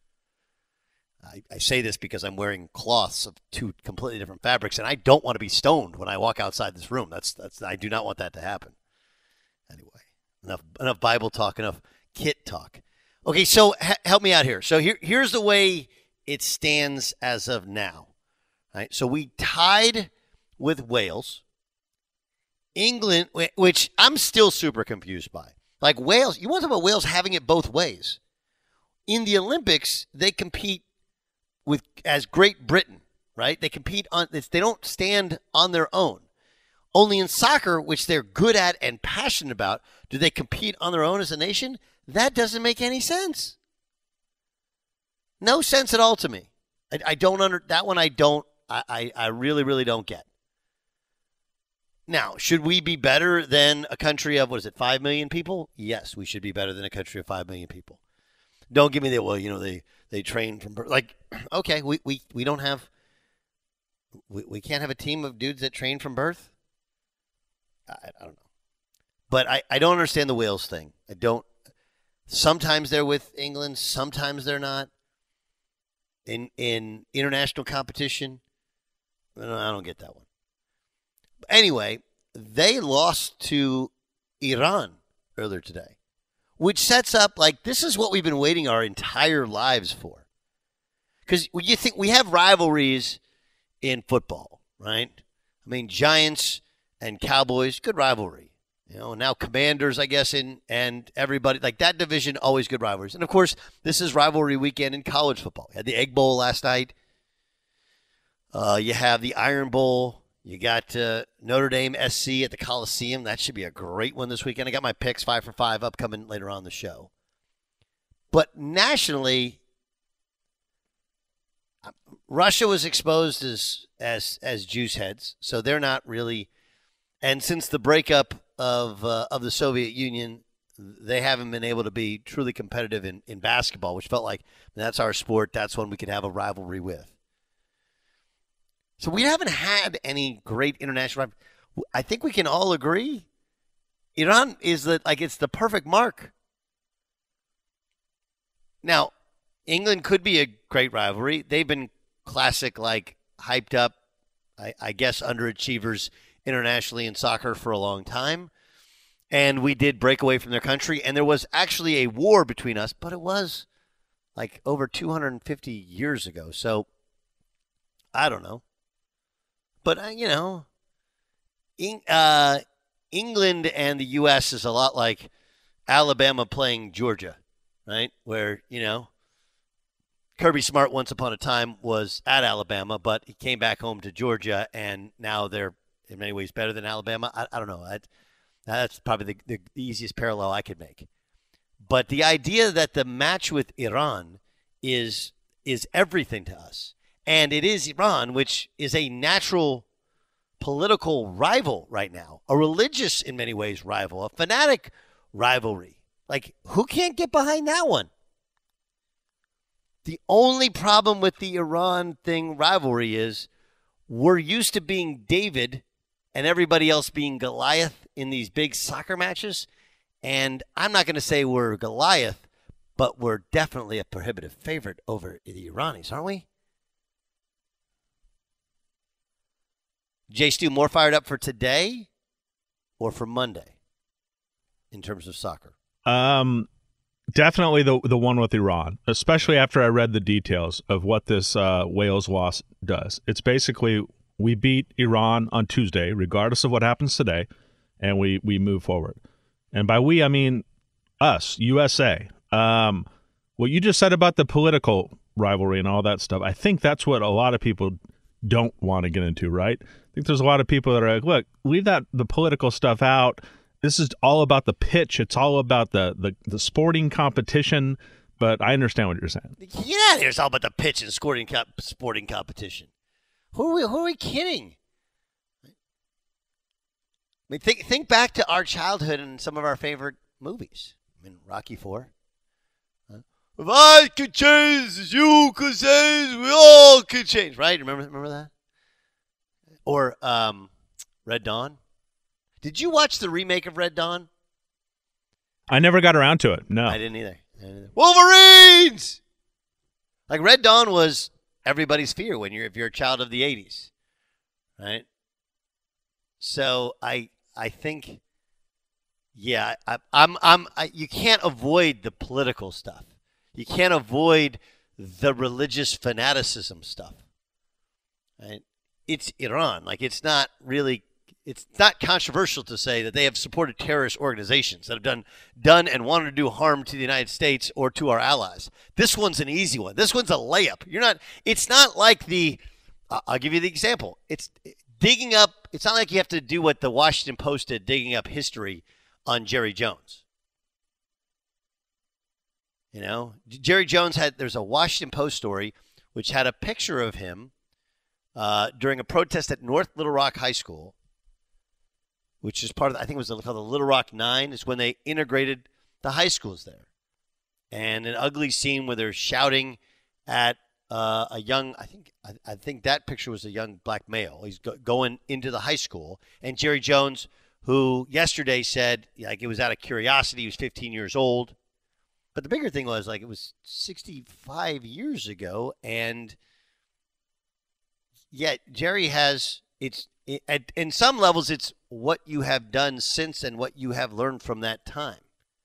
I say this because I'm wearing cloths of two completely different fabrics, and I don't want to be stoned when I walk outside this room. I do not want that to happen. Anyway, enough Bible talk, enough kit talk. Okay, so help me out here. So here's the way it stands as of now. Right? So we tied with Wales. England, which I'm still super confused by. Like Wales, you want to talk about Wales having it both ways. In the Olympics, they compete as Great Britain, right? They compete they don't stand on their own. Only in soccer, which they're good at and passionate about, do they compete on their own as a nation? That doesn't make any sense. No sense at all to me. I don't that one. I really, really don't get. Now, should we be better than a country of 5 million people? Yes, we should be better than a country of 5 million people. Don't give me that. They train from birth. Like, okay, we don't have. We can't have a team of dudes that train from birth. I don't know, but I don't understand the Wales thing. I don't. Sometimes they're with England, sometimes they're not. In international competition, I don't get that one. But anyway, they lost to Iran earlier today, which sets up like this is what we've been waiting our entire lives for. Because you think we have rivalries in football, right? I mean, Giants and Cowboys, good rivalry. Now Commanders, I guess, and everybody, like that division, always good rivalries. And, of course, this is rivalry weekend in college football. You had the Egg Bowl last night. You have the Iron Bowl. You got Notre Dame SC at the Coliseum. That should be a great one this weekend. I got my picks 5 for 5 upcoming later on in the show. But nationally, Russia was exposed as juice heads, so they're not really. And since the breakup of the Soviet Union, they haven't been able to be truly competitive in basketball, which felt like that's our sport. That's one we could have a rivalry with. So we haven't had any great international rivalry. I think we can all agree Iran is it's the perfect mark. Now, England could be a great rivalry. They've been classic, hyped up, I guess, underachievers internationally in soccer for a long time. And we did break away from their country. And there was actually a war between us, but it was over 250 years ago. So I don't know. But, England and the U.S. is a lot like Alabama playing Georgia, right? Where, Kirby Smart once upon a time was at Alabama, but he came back home to Georgia, and now they're in many ways better than Alabama. I don't know. That's probably the easiest parallel I could make. But the idea that the match with Iran is everything to us, and it is Iran, which is a natural political rival right now, a religious, in many ways, rival, a fanatic rivalry. Who can't get behind that one? The only problem with the Iran thing rivalry is we're used to being David and everybody else being Goliath in these big soccer matches. And I'm not going to say we're Goliath, but we're definitely a prohibitive favorite over the Iranis, aren't we? Jay Stu, more fired up for today or for Monday in terms of soccer? Definitely the one with Iran, especially after I read the details of what this Wales loss does. It's basically we beat Iran on Tuesday, regardless of what happens today, and we move forward. And by we, I mean us, USA. What you just said about the political rivalry and all that stuff, I think that's what a lot of people don't want to get into, right? I think there's a lot of people that are like, look, leave the political stuff out. This is all about the pitch. It's all about the sporting competition. but I understand what you're saying. Get out of here. It's all about the pitch and sporting competition. Who are we kidding? I mean, think back to our childhood and some of our favorite movies. I mean, Rocky IV. If I could change, you could change, we all could change. Right? Remember that? Or Red Dawn. Did you watch the remake of Red Dawn? I never got around to it. No. I didn't either. Wolverines! Like Red Dawn was everybody's fear if you're a child of the 80s. Right? So I think you can't avoid the political stuff. You can't avoid the religious fanaticism stuff. Right? It's Iran. Like it's not controversial to say that they have supported terrorist organizations that have done and wanted to do harm to the United States or to our allies. This one's an easy one. This one's a layup. It's not like I'll give you the example. It's digging up. It's not like you have to do what the Washington Post did, digging up history on Jerry Jones. You know, Jerry Jones there's a Washington Post story which had a picture of him during a protest at North Little Rock High School, which is part of, I think it was called the Little Rock Nine, is when they integrated the high schools there. And an ugly scene where they're shouting at a young, I think that picture was a young black male. He's going into the high school. And Jerry Jones, who yesterday said, like, it was out of curiosity, he was 15 years old. But the bigger thing was, like, it was 65 years ago, and yet Jerry has, in some levels, it's what you have done since and what you have learned from that time.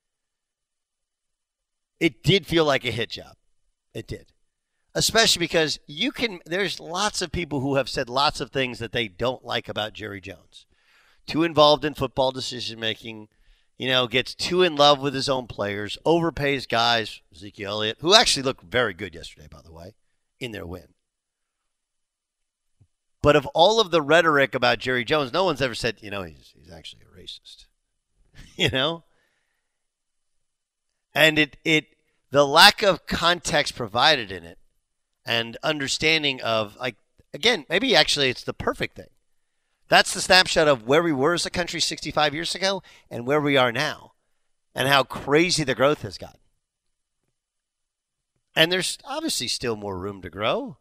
It did feel like a hit job. It did. Especially because there's lots of people who have said lots of things that they don't like about Jerry Jones. Too involved in football decision-making, gets too in love with his own players, overpays guys, Ezekiel Elliott, who actually looked very good yesterday, by the way, in their win. But of all of the rhetoric about Jerry Jones, no one's ever said, he's actually a racist. And the lack of context provided in it and understanding of, like, again, maybe actually it's the perfect thing. That's the snapshot of where we were as a country 65 years ago and where we are now and how crazy the growth has gotten. And there's obviously still more room to grow.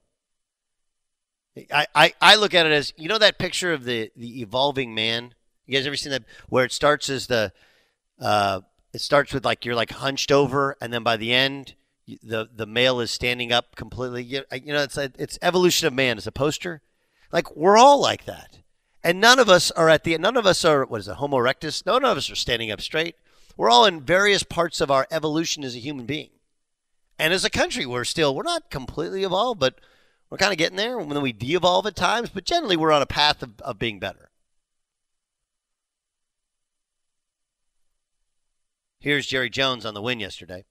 I look at it as, that picture of the evolving man? You guys ever seen that where it starts as it starts with, like, you're like hunched over, and then by the end the male is standing up completely. It's evolution of man as a poster. Like, we're all like that. And none of us are what is it, Homo erectus? None of us are standing up straight. We're all in various parts of our evolution as a human being. And as a country, we're not completely evolved, but we're kind of getting there. And then we de-evolve at times, but generally we're on a path of being better. Here's Jerry Jones on the win yesterday.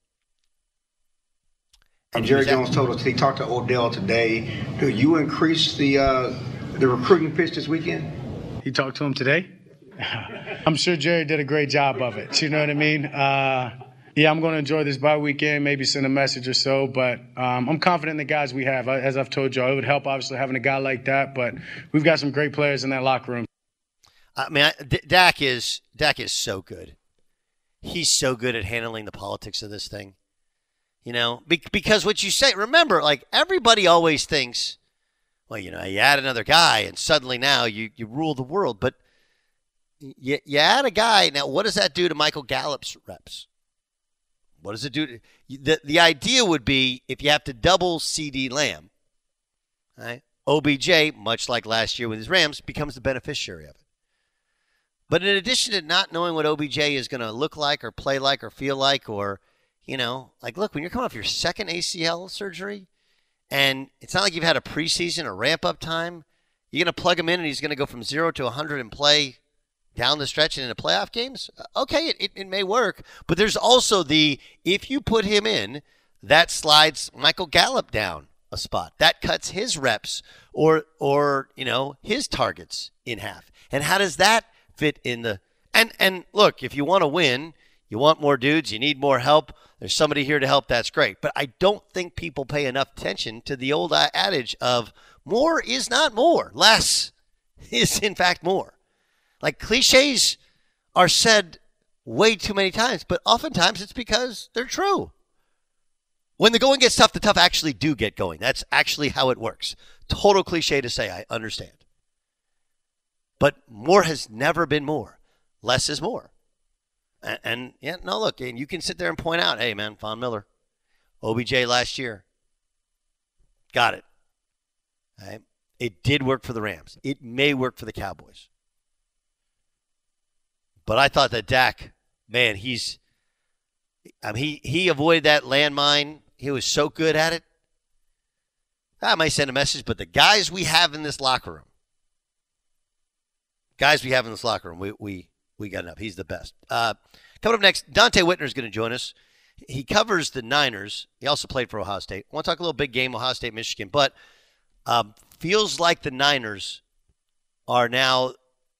And Jerry Jones told us, he talked to Odell today. Do you increase the recruiting pitch this weekend? He talked to him today? I'm sure Jerry did a great job of it. You know what I mean? Yeah, I'm going to enjoy this bye weekend, maybe send a message or so, but I'm confident in the guys we have. As I've told you, it would help, obviously, having a guy like that, but we've got some great players in that locker room. I mean, Dak is so good. He's so good at handling the politics of this thing. Because what you say, remember, like, everybody always thinks, well, you add another guy and suddenly now you rule the world. But you add a guy. Now, what does that do to Michael Gallup's reps? What does it do? The idea would be if you have to double CD Lamb, right? OBJ, much like last year with his Rams, becomes the beneficiary of it. But in addition to not knowing what OBJ is going to look like or play like or feel like, or, look, when you're coming off your second ACL surgery, and it's not like you've had a preseason or ramp-up time. You're going to plug him in, and he's going to go from 0 to 100 and play down the stretch and into playoff games? Okay, it may work. But there's also if you put him in, that slides Michael Gallup down a spot. That cuts his reps or his targets in half. And how does that fit in the – and look, if you want to win, You want more dudes, you need more help, there's somebody here to help, that's great. But I don't think people pay enough attention to the old adage of more is not more. Less is, in fact, more. Like, cliches are said way too many times, but oftentimes it's because they're true. When the going gets tough, the tough actually do get going. That's actually how it works. Total cliche to say, I understand. But more has never been more. Less is more. And yeah, no, look, and you can sit there and point out, hey, man, Von Miller, OBJ last year, got it. Right? It did work for the Rams. It may work for the Cowboys. But I thought that Dak, man, he avoided that landmine. He was so good at it. I might send a message, but the guys we have in this locker room, we got enough. He's the best. Coming up next, Dante Whitner is going to join us. He covers the Niners. He also played for Ohio State. I want to talk a little big game, Ohio State, Michigan. But feels like the Niners are now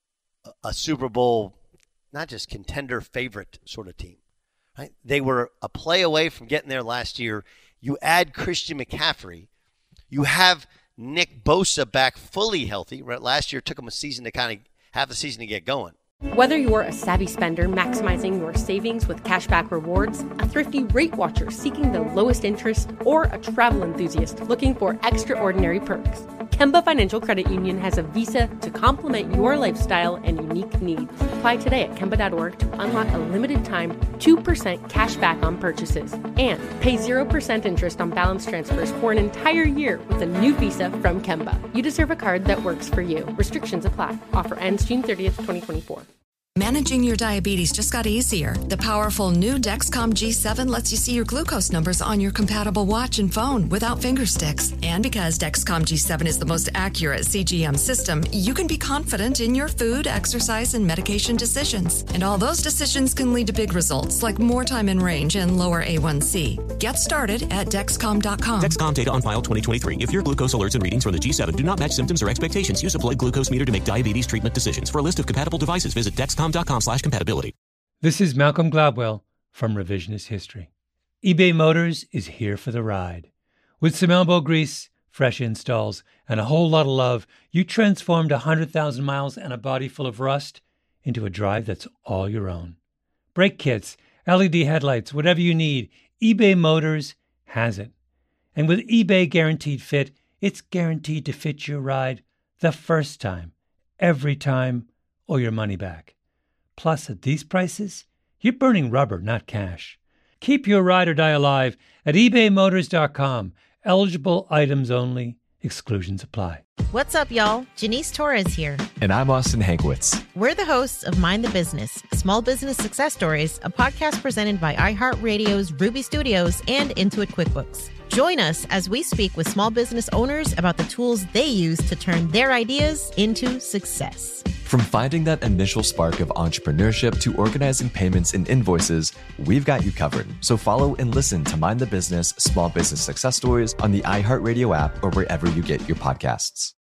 a Super Bowl, not just contender, favorite sort of team. Right? They were a play away from getting there last year. You add Christian McCaffrey. You have Nick Bosa back fully healthy. Right? Last year took him a season to kind of have the season to get going. Whether you're a savvy spender maximizing your savings with cashback rewards, a thrifty rate watcher seeking the lowest interest, or a travel enthusiast looking for extraordinary perks, Kemba Financial Credit Union has a visa to complement your lifestyle and unique needs. Apply today at Kemba.org to unlock a limited time 2% cash back on purchases and pay 0% interest on balance transfers for an entire year with a new visa from Kemba. You deserve a card that works for you. Restrictions apply. Offer ends June 30th, 2024. Managing your diabetes just got easier. The powerful new Dexcom G7 lets you see your glucose numbers on your compatible watch and phone without finger sticks. And because Dexcom G7 is the most accurate CGM system, you can be confident in your food, exercise, and medication decisions. And all those decisions can lead to big results, like more time in range and lower A1C. Get started at Dexcom.com. Dexcom data on file 2023. If your glucose alerts and readings from the G7 do not match symptoms or expectations, use a blood glucose meter to make diabetes treatment decisions. For a list of compatible devices, visit Dexcom.com/compatibility. This is Malcolm Gladwell from Revisionist History. eBay Motors is here for the ride. With some elbow grease, fresh installs, and a whole lot of love, you transformed 100,000 miles and a body full of rust into a drive that's all your own. Brake kits, LED headlights, whatever you need, eBay Motors has it. And with eBay Guaranteed Fit, it's guaranteed to fit your ride the first time, every time, or your money back. Plus, at these prices, you're burning rubber, not cash. Keep your ride or die alive at ebaymotors.com. Eligible items only. Exclusions apply. What's up, y'all? Janice Torres here. And I'm Austin Hankwitz. We're the hosts of Mind the Business, Small Business Success Stories, a podcast presented by iHeartRadio's Ruby Studios and Intuit QuickBooks. Join us as we speak with small business owners about the tools they use to turn their ideas into success. From finding that initial spark of entrepreneurship to organizing payments and invoices, we've got you covered. So follow and listen to Mind the Business, Small Business Success Stories on the iHeartRadio app or wherever you get your podcasts.